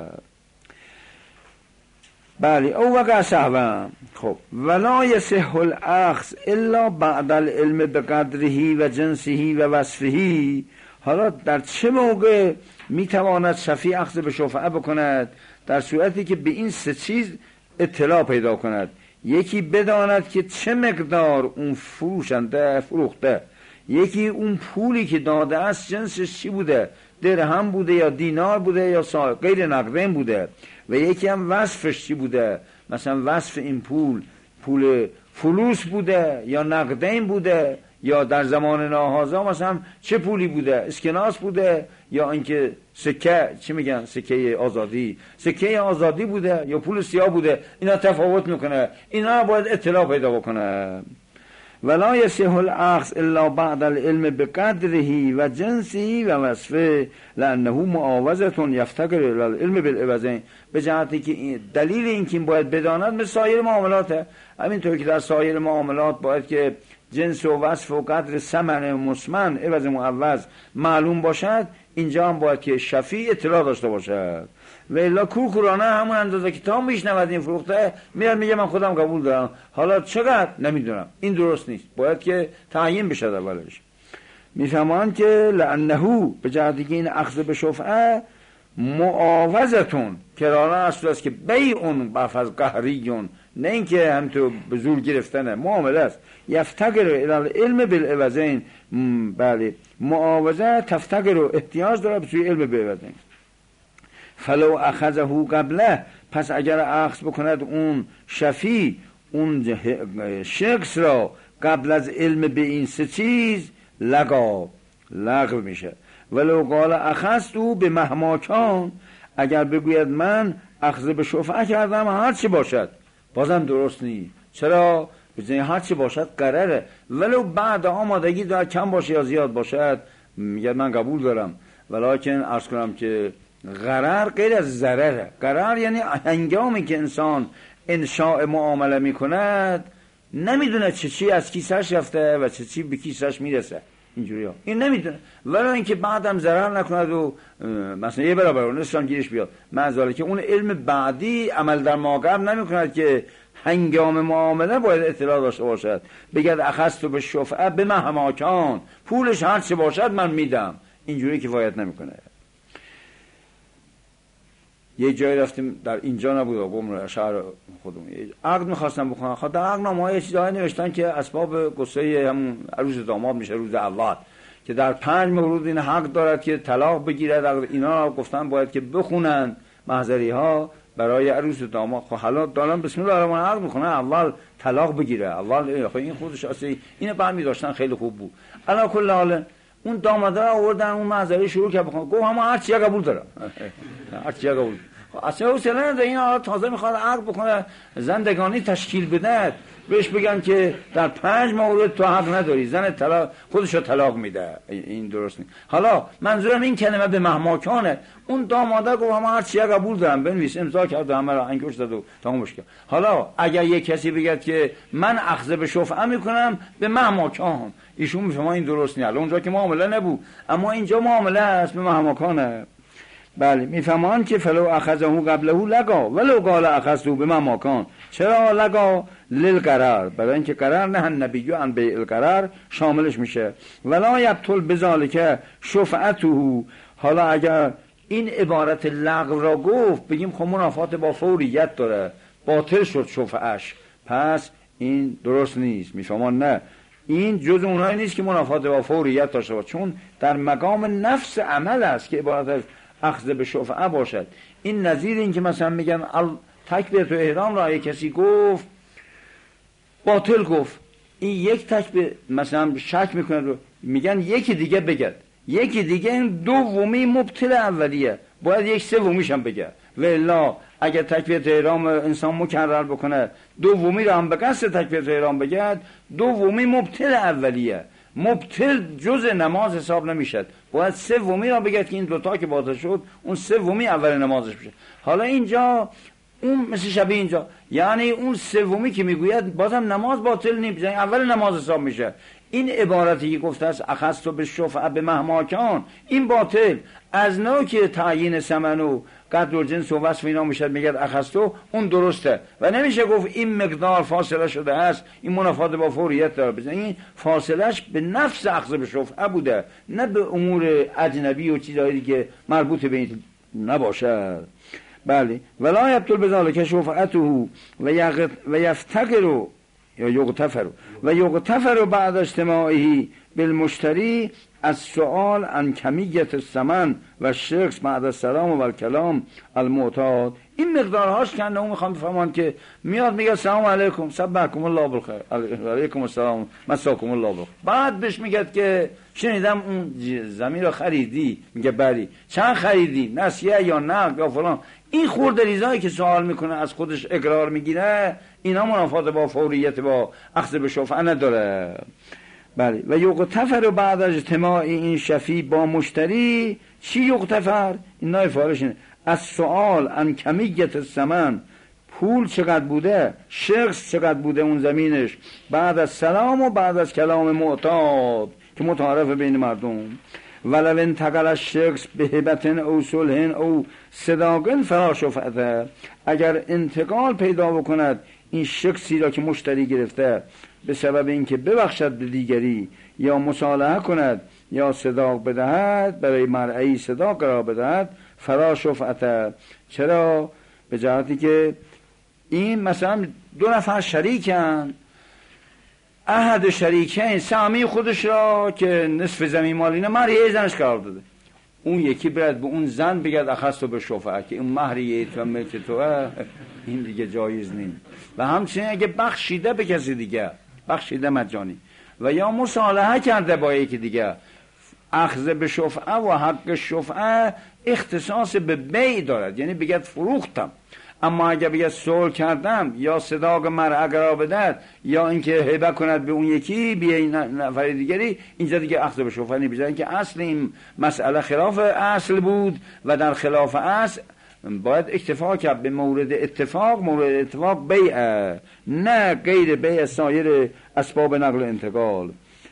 بله او وقع صحبه. خب ولا یصح الاخذ الا بعد العلم بقدره و جنسه و وصفه. حالا در چه موقع میتواند شفیع اخذ به شفعه بکند؟ در صورتی که به این سه چیز اطلاع پیدا کند. یکی بداند که چه مقدار اون فروشنده فروخته، یکی اون پولی که داده است جنسش چی بوده، درهم بوده یا دینار بوده یا غیر نقدین بوده، و یکی هم وصفش چی بوده، مثلا وصف این پول پول فلوس بوده یا نقدین بوده یا در زمان ناهازا مثلا چه پولی بوده، اسکناس بوده یا اینکه سکه چی میگن سکه آزادی سکه آزادی بوده یا پول سیاه بوده. اینا تفاوت میکنه، اینا باید اطلاع پیدا بکنه. ولا یصح الاخذ الا بعد العلم بقدره و جنسه و وصفه لانه معاوضه یفتقر الى العلم بالعوضین. به جهتی که دلیل این که باید بداند مثل سایر معاملاته، همینطور که در سایر معاملات باید که جنس و وصف و قدر ثمن مسمن عوض معوض معلوم باشد، اینجا هم باید که شفیع اطلاع داشته باشد. و الا کورکورانه همون اندازه که تا میشنود این فروخته میاد میگه من خودم قبول دارم، حالا چقدر نمیدونم. این درست نیست، باید که تعیین بشه اولش. میفهمان که لانه به جهتی که این اخذ به شفعه معاوضتون کرانه اصل است که بیعون بفض قهریون، نه اینکه هم تو به زور گرفتنه، معامله است. یفتقر الى العلم بالعوضین. بله معاوضه تفتقر و احتیاج داره به سوی علم بالعوضین. فلو اخذه قبله، پس اگر اخذ بکند اون شفیع اون شخص را قبل از علم به این سه چیز لغا لغو میشه. ولو قال اخذت او به مهماکان، اگر بگوید من اخذ به شفعه کردم هر چی باشد، بازم درست نیست. چرا؟ بزنی هر چی باشد قراره، ولو بعد آمادگی داره کم باشه یا زیاد باشد میگه من قبول دارم. ولیکن عرض کنم که غرر غیر از ضرره. غرر یعنی هنگامی که انسان انشاء معامله میکند نمیدونه چه چی از کیسش رفته و چه چی به کیسش میرسه، اینجوری ها این نمیدونه، ولی اینکه بعدم ضرر نکند و مثلا یه برابر اون نصفم گیرش بیاد، معذاله که اون علم بعدی عمل در ماقب نمیکند که هنگام معامله باید اطلاع داشته باشد. بگد اخذت به شفعه به مهماکان، پولش هر چه باشد من میدم، اینجوری کفایت نمیکنه. یه جایی رفتیم در اینجا نبود قم شهر خودمون، عقد میخواستم بکنم. خب در عقدنامه های چیزایی نوشتن که اسباب قصه همون عروس داماد میشه روز اول که در پنج مورد این حق دارد که طلاق بگیرد. اینا گفتن باید که بخونن محضری ها برای عروس داماد. خب حالا دارن بسم الله الرحمن الرحیم میخونن اول طلاق بگیره اول. خب این خودش اصلا اینو برمی داشتن خیلی خوب بود. علا کل حال اون داماده را آوردن اون محضری شروع کرد بخون، گفت همه هر چی قبول دارم هر چی قبول. اصلا حوصله نداره، این حالا تازه میخواد عقد بکنه زندگانی تشکیل بده، بهش بگن که در پنج مورد تو حق نداری، زن طلاق خودشو طلاق میده، این درست نیست. حالا منظورم این کلمه به مهماکانه. اون داماده گفت همه هر چی قبول دارم، بنویس، امضا کرد و همه را انگشت داد و تمامش کرد. حالا اگر یک کسی بگه که من اخذ به شفعه میکنم به مهماکان، ایشون میفهمه این درست نیست. اونجا که معامله نبود، اما اینجا معامله است به مهماکانه. بله میفهمان که فلو اخذه قبله لگا ولو قال اخذته بما ماکان. چرا لگا؟ للقرار، برای اینکه قرار نه نبیو ان به القرار شاملش میشه. ولا یبطل بذالک شفعته. حالا اگر این عبارت لغو را گفت بگیم خب منافات با فوریت داره، باطل شد شفعش، پس این درست نیست. میفهمان نه، این جز اونایی نیست که منافات با فوریت داشته باشه، چون در مقام نفس عمل است که عبارت اخذ به شفعه باشد. این نظیر این که مثلا میگن تکبیرت احرام را کسی گفت باطل گفت، این یک تکبیر مثلا شک میکنه میگن یکی دیگه بگد، یکی دیگه این دومی مبطل اولیه، باید یک سومیش هم بگه. و الا اگر تکبیرت احرام انسان مکرر بکنه دومی را هم به قصد تکبیرت احرام بگد، دومی مبطل اولیه، مبطل جز نماز حساب نمیشد، باید سومی را بگد که این دوتا که باطل شد اون سومی اول نمازش بشه. حالا اینجا اون مثل شبیه اینجا، یعنی اون سومی که میگوید بازم نماز باطل نیست، اول نماز حساب میشه. این عبارتی که گفته است اخذت به شفعه به مهماکان، این باطل از نوع که تعیین ثمن و قدر و جنس و وصف اینا میشد میگه اخذتو، اون درسته و نمیشه گفت این مقدار فاصله شده است این منافات با فوریت داره. بزن این فاصلهش به نفس اخذ به شفعه بوده، نه به امور اجنبی و چیزایی که مربوط به این نباشد. بله ولا یبطل بذالک شفعته و یفتقر یا یغتفر و یغتفر بعد اجتماعه بالمشتری از سؤال عن کمیت الثمن و شخص بعد السلام و الکلام المعتاد. این مقدارهاش کنه اون میخوام بفهمن که میاد میگه سلام علیکم صبحکم الله بالخیر علیکم السلام مساکم الله بالخیر، بعد بهش میگه که شنیدم اون زمین رو خریدی، میگه بلی، چند خریدی، نسیه یا نقد یا فلان. این خورده ریزایی که سوال میکنه از خودش اقرار میگیره، اینا منافات با فوریت با اخذ به شفعه نداره. بله و یغتفر بعد از اجتماع این شفیع با مشتری. چی یغتفر؟ این نای فارشینه از سؤال عن کمیت الثمن، پول چقدر بوده، شخص چقدر بوده اون زمینش، بعد از سلام و بعد از کلام معتاد که متعارف بین مردم. ولو انتقل الشخص به هبت او صلح او صداق فلا شفعه. اگر انتقال پیدا بکند این شخصی را که مشتری گرفته به سبب اینکه ببخشد به دیگری یا مصالحه کند یا صداق بدهد، برای مرعی صداق را بدهد، فلا شفعه. چرا؟ به جهتی که این مثلا دو نفر شریکن، احد شریکین سهمی خودش را که نصف زمین مالینه مهر یه زنش قرار داده، اون یکی برد به اون زن بگد اخذت به شفعه که اون مهر یه تو ملک توه، این دیگه جایز نیست. و همچنین اگه بخشیده به کسی دیگه، بخشیده مجانی و یا مصالحه کرده با یکی دیگه، اخذ به شفعه و حق شفعه اختصاص به بیع دارد، یعنی بگد فروختم. اما اگه بگه صلح کردم یا صداق مرعه قرار بدهد یا اینکه هبه کند به اون یکی بیه این نفر دیگری، اینجا دیگه اخذ به شفعه نمیشه، اینکه اصل این مسئله خلاف اصل بود و در خلاف اصل باید اکتفا کرد به مورد اتفاق. مورد اتفاق بیعه، نه غیر بیع سایر اسباب نقل و انتقال.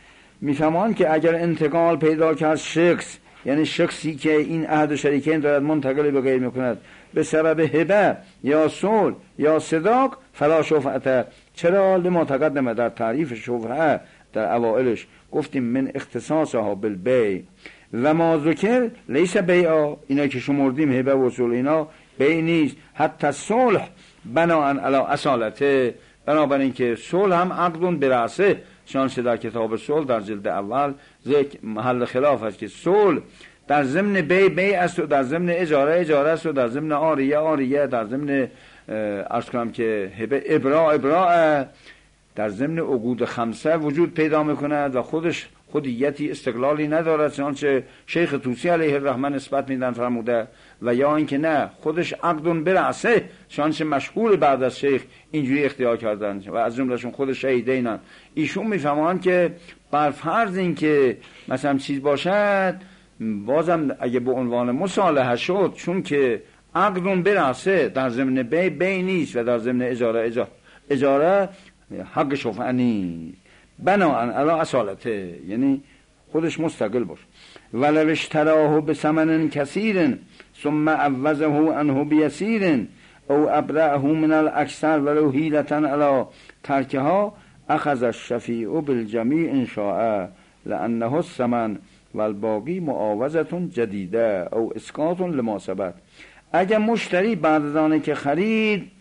میفهمان که اگر انتقال پیدا کرد شخص، یعنی شخصی که این عهد شریکین دارد منتقل به غیر میکند به سبب هبه یا صلح یا صداق، فلا شفعه. چرا؟ لما تقدم در تعریف شفعه در اوائلش گفتیم من اختصاصها بالبیع و ما ذکر لیس بیعا، اینا که شمردیم هبه و صلح اینا بیع نیست. حتی صلح بناء علی اصالته، بنابراین که صلح هم عقدون برأسه، شانس در کتاب صلح در جلد اول ذکر محل خلاف است که صلح در ضمن بیع بیع است و در ضمن اجاره اجاره است و در ضمن آریه آریه، در ضمن عرض کنم که هبه ابراء ابراء، در ضمن عقود خمسه وجود پیدا میکند و خودش خودیتی استقلالی ندارد، چنانچه شیخ طوسی علیه الرحمه نسبت میدن فرموده. و یا اینکه نه خودش عقدون برأسه، چنانچه مشهور بعد از شیخ اینجوری اختیار کردن و از جملهشون خود شهیدینن. ایشون میفهمن که بر فرض این که مثلا چیز باشد، بازم اگه به عنوان مصالحه شد، چون که عقدون برأسه در ضمن بیع بیع نیست و در ضمن اجاره اجاره, اجاره حق شفعه نیست. بناهن علی اصالته، یعنی خودش مستقل باشه. ولو اشتراه بثمن کثیر ثم عوضه عنه بیسیر او ابرأه من الاکثر ولو حیلة علی ترکها اخذ الشفیع بالجمیع ان شاء لانه الثمن والباقی معاوضة جدیده او اسقاط لما ثبت. اگر مشتری بعد از آنه که خرید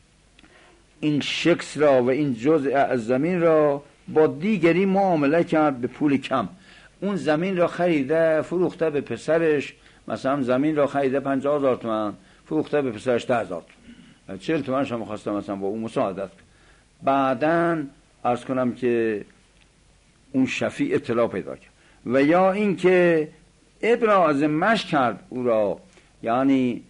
این شخص را و این جزء از زمین را با دیگری معامله کرد به پول کم، اون زمین را خریده فروخته به پسرش، مثلا زمین را خریده پنجاه هزار تومان فروخته به پسرش ده هزار تومان، چهل تومنش هم خواسته مثلا با اون مساعدت. بعدن عرض کنم که اون شفیع اطلاع پیدا کرد و یا این که ابراز مش کرد او را، یعنی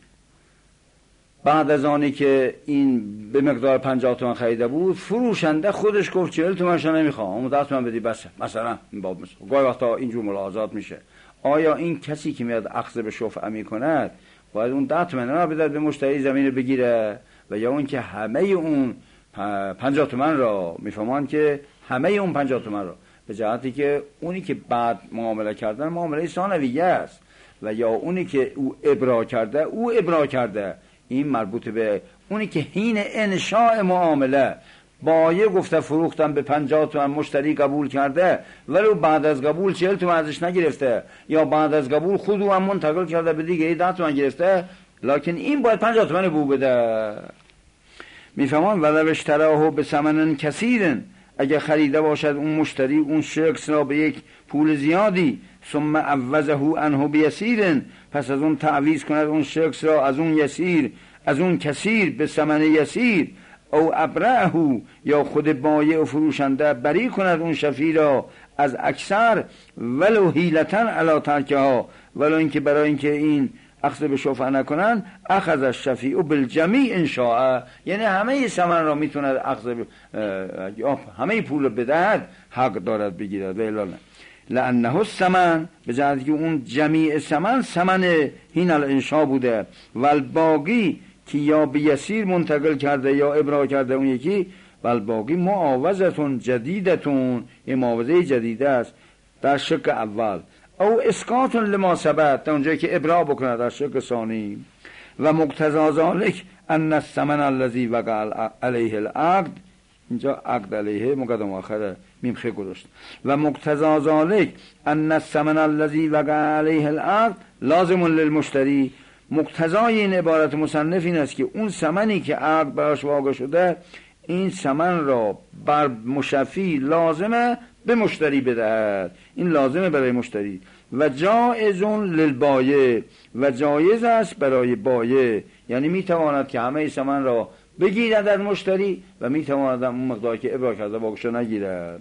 بعد از آنی که این به مقدار پنجاه تومن خریده بود فروشنده خودش گفت چهل تومنش نمیخوام اون ده تومن بدی بس، مثلا این باب مثلا گاهی وقتا اینجور ملاحظات میشه. آیا این کسی که میاد اخذ به شفعه میکند باید اون ده تومن را بده به مشتری زمین بگیره و یا اون که همه اون پنجاه تومن را میفهمان که همه اون پنجاه تومن را، به جهتی که اونی که بعد معامله کردن معامله ثانویه است و یا اونی که او ابرا کرده او ابرا کرده، این مربوط به اونی که حین انشاء معامله بایه گفته فروختم به پنجاه تومن مشتری قبول کرده ولو بعد از قبول چهل تومن ازش نگرفته یا بعد از قبول خود او هم منتقل کرده به دیگه ده تومن گرفته، لکن این باید پنجاه تومن بو بده. میفهمان ولو اشتراه بثمن کثیر، اگر خریده باشد اون مشتری اون شخص را به یک پول زیادی ثم عوضه عنه بیسیر، پس از اون تعویض کند اون شخص را از اون یسیر از اون کثیر به ثمن یسیر او ابرأه، یا خود بایع و فروشنده بری کند اون شفیع را از اکثر ولو حیلة علی ترکها، ولو اینکه برای اینکه این اخذ به شفعه نکنن اخذ الشفیع بالجمیع ان شاء، یعنی همه ثمن را میتوند اخذ یا همه پول بدهد حق دارد بگیرد. و لانه الثمن، به جهتی که اون جمیع ثمن ثمن هین الانشاء بوده و الباقی که یا به یسیر منتقل کرده یا ابرا کرده اون یکی، و الباقی معاوضتون جدیدتون، این معاوضه جدیده است در شق اول، او اسقاط لما ثبت، اونجایی که ابرا بکنه در شق ثانی. و مقتضا ذلک ان الثمن الذي وقع علیه العقد، اینجا عقد علیه مقدم آخره میم خی گذاشت. و مقتضا ذلک ان الثمن الذي وقع علیه العقد لازم للمشتری، مقتضای این عبارت مصنف این است که اون ثمنی که عقد براش واقع شده این ثمن را بر مشفی لازمه به مشتری بدهد، این لازمه برای مشتری. و جائزون للبایع، و جایز است برای بایع، یعنی میتواند که همه ثمن را بگیرد از مشتری و میتواند اون مقداری که ابرا کرده واقعش نگیرد.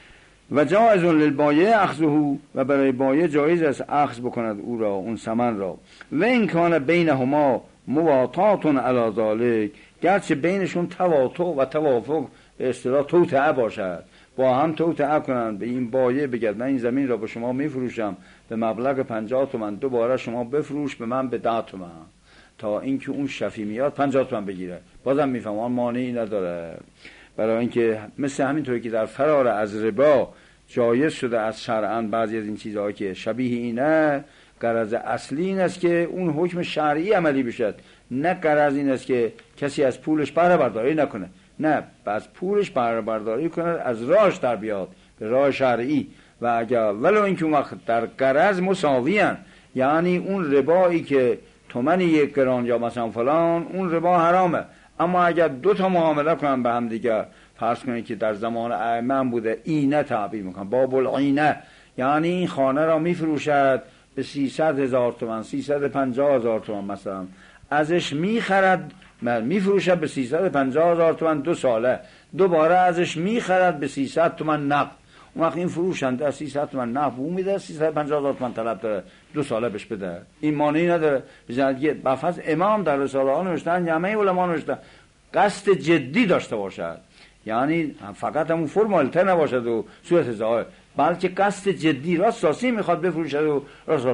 و جائزون للبایع اخذه، و برای بایع جایز است اخذ بکند او را اون ثمن را. و این کان بینهما مواتات علی ذلک، گرچه بینشون تواطؤ و توافق به اصطلاح توطئه باشد، با هم توطئه کنند، به این بایع بگد من این زمین را به شما میفروشم به مبلغ پنجاه تومن، دوباره شما بفروش به من به ده تومن، تا اینکه اون شفیع میاد پنجاه تومن بگیره، بازم میفهمم مانعی نداره. برای اینکه مثل همینطوری که در فرار از ربا جایز شده از شرعاً بعضی از این چیزها که شبیه اینه، غرض اصلی این است که اون حکم شرعی عملی بشد، نه غرض این است که کسی از پولش بهره برداری نکنه، نه از پولش بهره برداری کنه از راهش در بیاد به راه شرعی. و اگر ولو اینکه اون وقت در غرض مساویان، یعنی اون ربایی که تومن یک گران یا مثلا فلان اون ربا حرامه، اما اگر دو تا معامله کنن به هم دیگه، فرض کنید که در زمان ائمه بوده اینه تعبیر میکنن باب العینه، یعنی این خانه را میفروشد به سیصد هزار تومان سیصد و پنجاه هزار تومان مثلا، ازش میخرد میفروشد به سیصد و پنجاه هزار تومان دو ساله، دوباره ازش میخرد به سیصد تومان نقد، اون وقت این فروشنده از سیصد تومان نقد او میده، سیصد و پنجاه هزار تومان طلب داره دو ساله بهش بده، این مانعی نداره. بجنید بفضل امام در رساله ها نوشتن، همه علما نوشتن قصد جدی داشته باشد، یعنی فقط همون فرمالته نباشد و صورت ظاهر، بلکه قصد جدی راست راسی میخواد بفروشد و راست راسی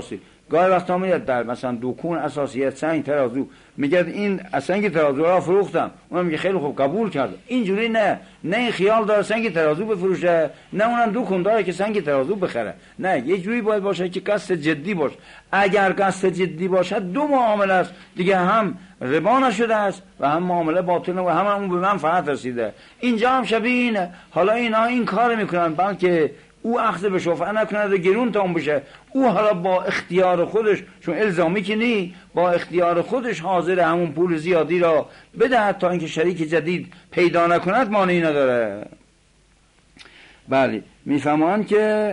گاهی وقتا میاد در مثلا دکون اساسیت سنگ ترازو، میگه این سنگ ترازو را فروختم، اونم میگه خیلی خوب قبول کرد. اینجوری نه، نه این خیال داره سنگ ترازو بفروشه، نه اونم دکون داره که سنگ ترازو بخره. نه، یه جوری باید باشه که قصد جدی باشه. اگر قصد جدی باشه دو معامله است دیگه، هم ربا نشده است و هم معامله باطنه و هم اون به منفعت رسیده. اینجا هم شبیه اینه. حالا اینا این کار میکنن بلکه او اخذ به شفعه نکنه و گرون تام بشه. او حالا با اختیار خودش، چون الزامی که نی، با اختیار خودش حاضر همون پول زیادی را بدهد تا اینکه شریک جدید پیدا نکند، مانعی نداره. بله، میفهمند که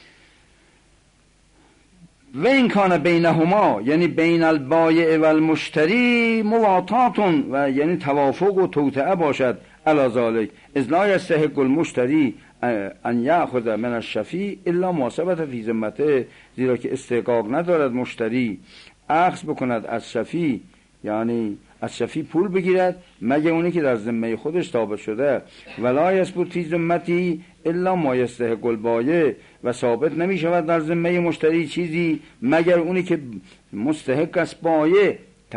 و این کان بینهما، یعنی بین البایع و المشتری مواتاتون، و یعنی توافق و توطئه باشد علی ذلک، اذ لا یستحق المشتری ان یأخذ من الشفیع الا ما ثبت فی ذمته، زیرا که استحقاق ندارد مشتری اخذ بکند از شفیع، یعنی از شفیع پول بگیرد مگر اونی که در ذمه خودش ثابت شده. ولا یثبت فی ذمتی الا ما یستحق البایع، و ثابت نمی شود در ذمه مشتری چیزی مگر اونی که مستحق است بایع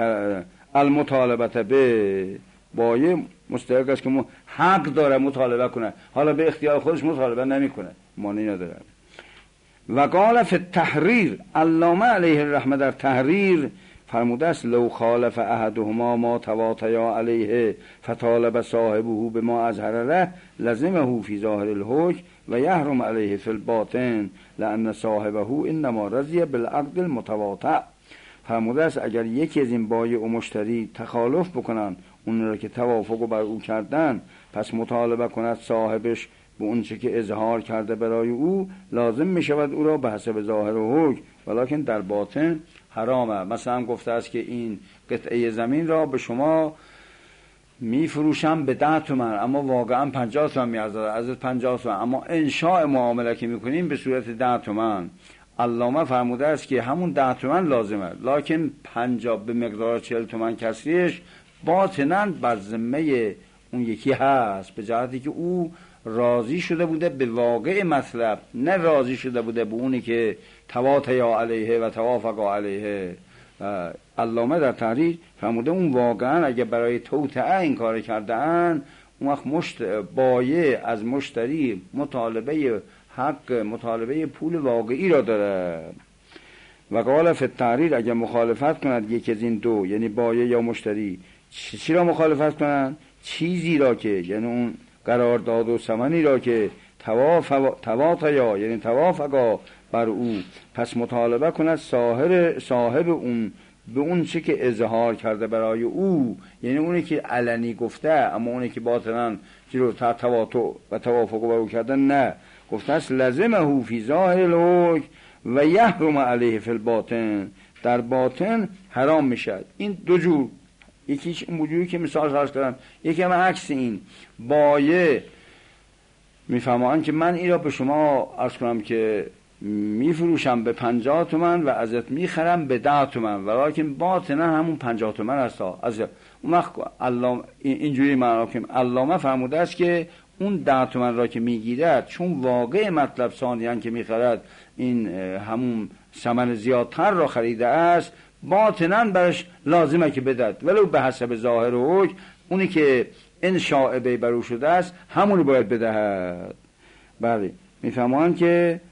المطالبت به، بایع مستحق است که حق داره مطالبه کنه، حالا به اختیار خودش مطالبه نمی کنه، مانعی نداره. و قال فی التحریر، علامه علیه الرحمه در تحریر فرموده است لو خالف احدهما ما تواطیا علیه فطالب صاحبه بما اظهر له لزمه فی ظاهر الحکم و یحرم علیه فی الباطن لان صاحبه انما رضی بالعقد المتواطع. فرموده است اگر یکی از این بایع و مشتری تخالف بکنن اون را که توافق بر او کردن، پس مطالبه کند صاحبش به اون چه که اظهار کرده برای او، لازم می شود او را به حسب ظاهر و حکم، ولیکن در باطن حرامه. مثلا گفته است که این قطعه زمین را به شما می فروشم به ده تومن، اما واقعا پنجاه تومن می ارزد، از پنجاه تومن، اما انشاء معامله که می کنیم به صورت ده تومن. علامه فرموده است که همون ده تومن لازمه، لکن پنجاه به مقدار چهل تومن کسریش باطناً بر ذمه اون یکی هست، به جهتی که او راضی شده بوده به واقع مطلب، نه راضی شده بوده به اونی که تواطیا علیه و توافق علیه. علامه در تحریر فرموده اون واقعا اگه برای توطئه این کار کرده ان، اون وقت مشت... بایع از مشتری مطالبه حق، مطالبه پول واقعی را داره. و قال فی التحریر اگه مخالفت کند یکی از این دو، یعنی بایع یا مشتری، چی را مخالفت کنند؟ چیزی را که، یعنی اون قرارداد و ثمنی را که تواطیا یعنی توافقا بر او، پس مطالبه کند صاحب صاحب اون به اون چه که اظهار کرده برای او، یعنی اونی که علنی گفته، اما اونی که باطناً جلو تا تواطع و توافق بر او کرده نه. گفته است لزمه فی ظاهر الحکم و یحرم علیه فی الباطن، در باطن حرام میشد. این دو جور، یکیش این وجودی که مثال فرض کردم، یکی هم عکس این. بایع میفهمن که من این را به شما عرض کنم که میفروشم به پنجاه تومن و ازت میخرم به ده تومن، ولیکن باطنا همون پنجاه تومن است. از اون وقت علامه اینجوری معنا کنیم، علامه فرموده است که اون ده تومن را که میگیرد، چون واقع مطلب ثانیاً که میخرد این همون ثمن زیادتر را خریده است، باطناً برش لازمه که بدهد، ولو به حسب ظاهر و حکم اونی که انشاء بی برو شده است همونی باید بدهد. بله، میفهمن که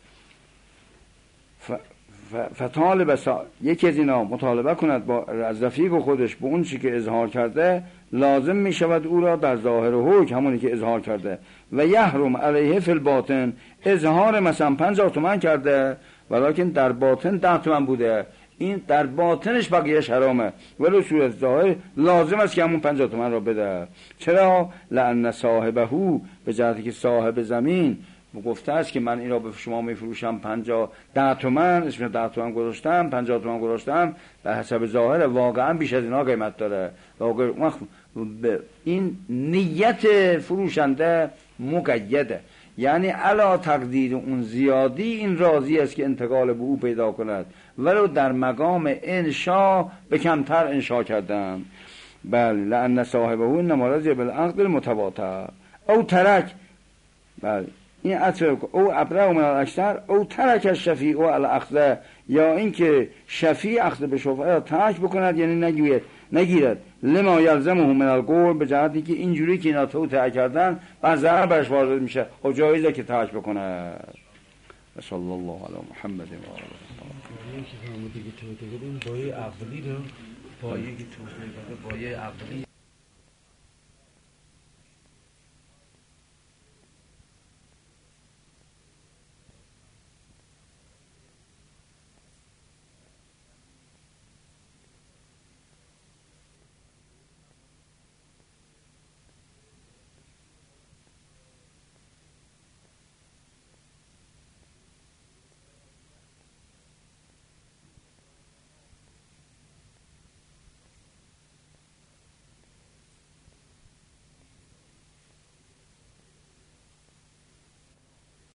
ف... ف... فطالب سا... یکی از اینا مطالبه کند با از رفیق خودش به اون چی که اظهار کرده، لازم می شود او را در ظاهر و حکم همونی که اظهار کرده و یحرم علیه فی الباطن، اظهار مثلا پنجاه تومن کرده ولیکن در باطن ده تومن بوده، این در باطنش بقیهش حرامه، ولی صورت ظاهر لازم است که همون پنجاه تومن را بده. چرا؟ لأن صاحبه، به جهتی که صاحب زمین گفته است که من این را به شما میفروشم پنجاه ده تومن، اسم ده تومن گذاشتم، پنجاه تومن گذاشتم، به حسب ظاهر واقعا بیش از اینا قیمت داره. واقعا این نیت فروشنده مقیده، یعنی علا تقدیر اون زیادی این راضی است که انتقال به او پیدا کند، ولو در مقام انشا به کمتر انشا کردن. بله، لأن صاحبه انما رضی بالعقد المتواطع او ترک. بله، این عطف او ابرع من الاکثر او ترک شفیع الاخذ، یا اینکه شفیع اخذ به شفعه را ترک بکند، یعنی نگوید نگیرد، لما یلزمه من القول، به جهتی که اینجوری که اینا تو ترک کردن بعد ضرر برش وارد میشه، خب جایزه که ترک بکنه. صلی الله علی محمد و آله. این که فرمودی که توضیح بدیم بایه عقلی رو بایه که توضیح بده بایه عقلی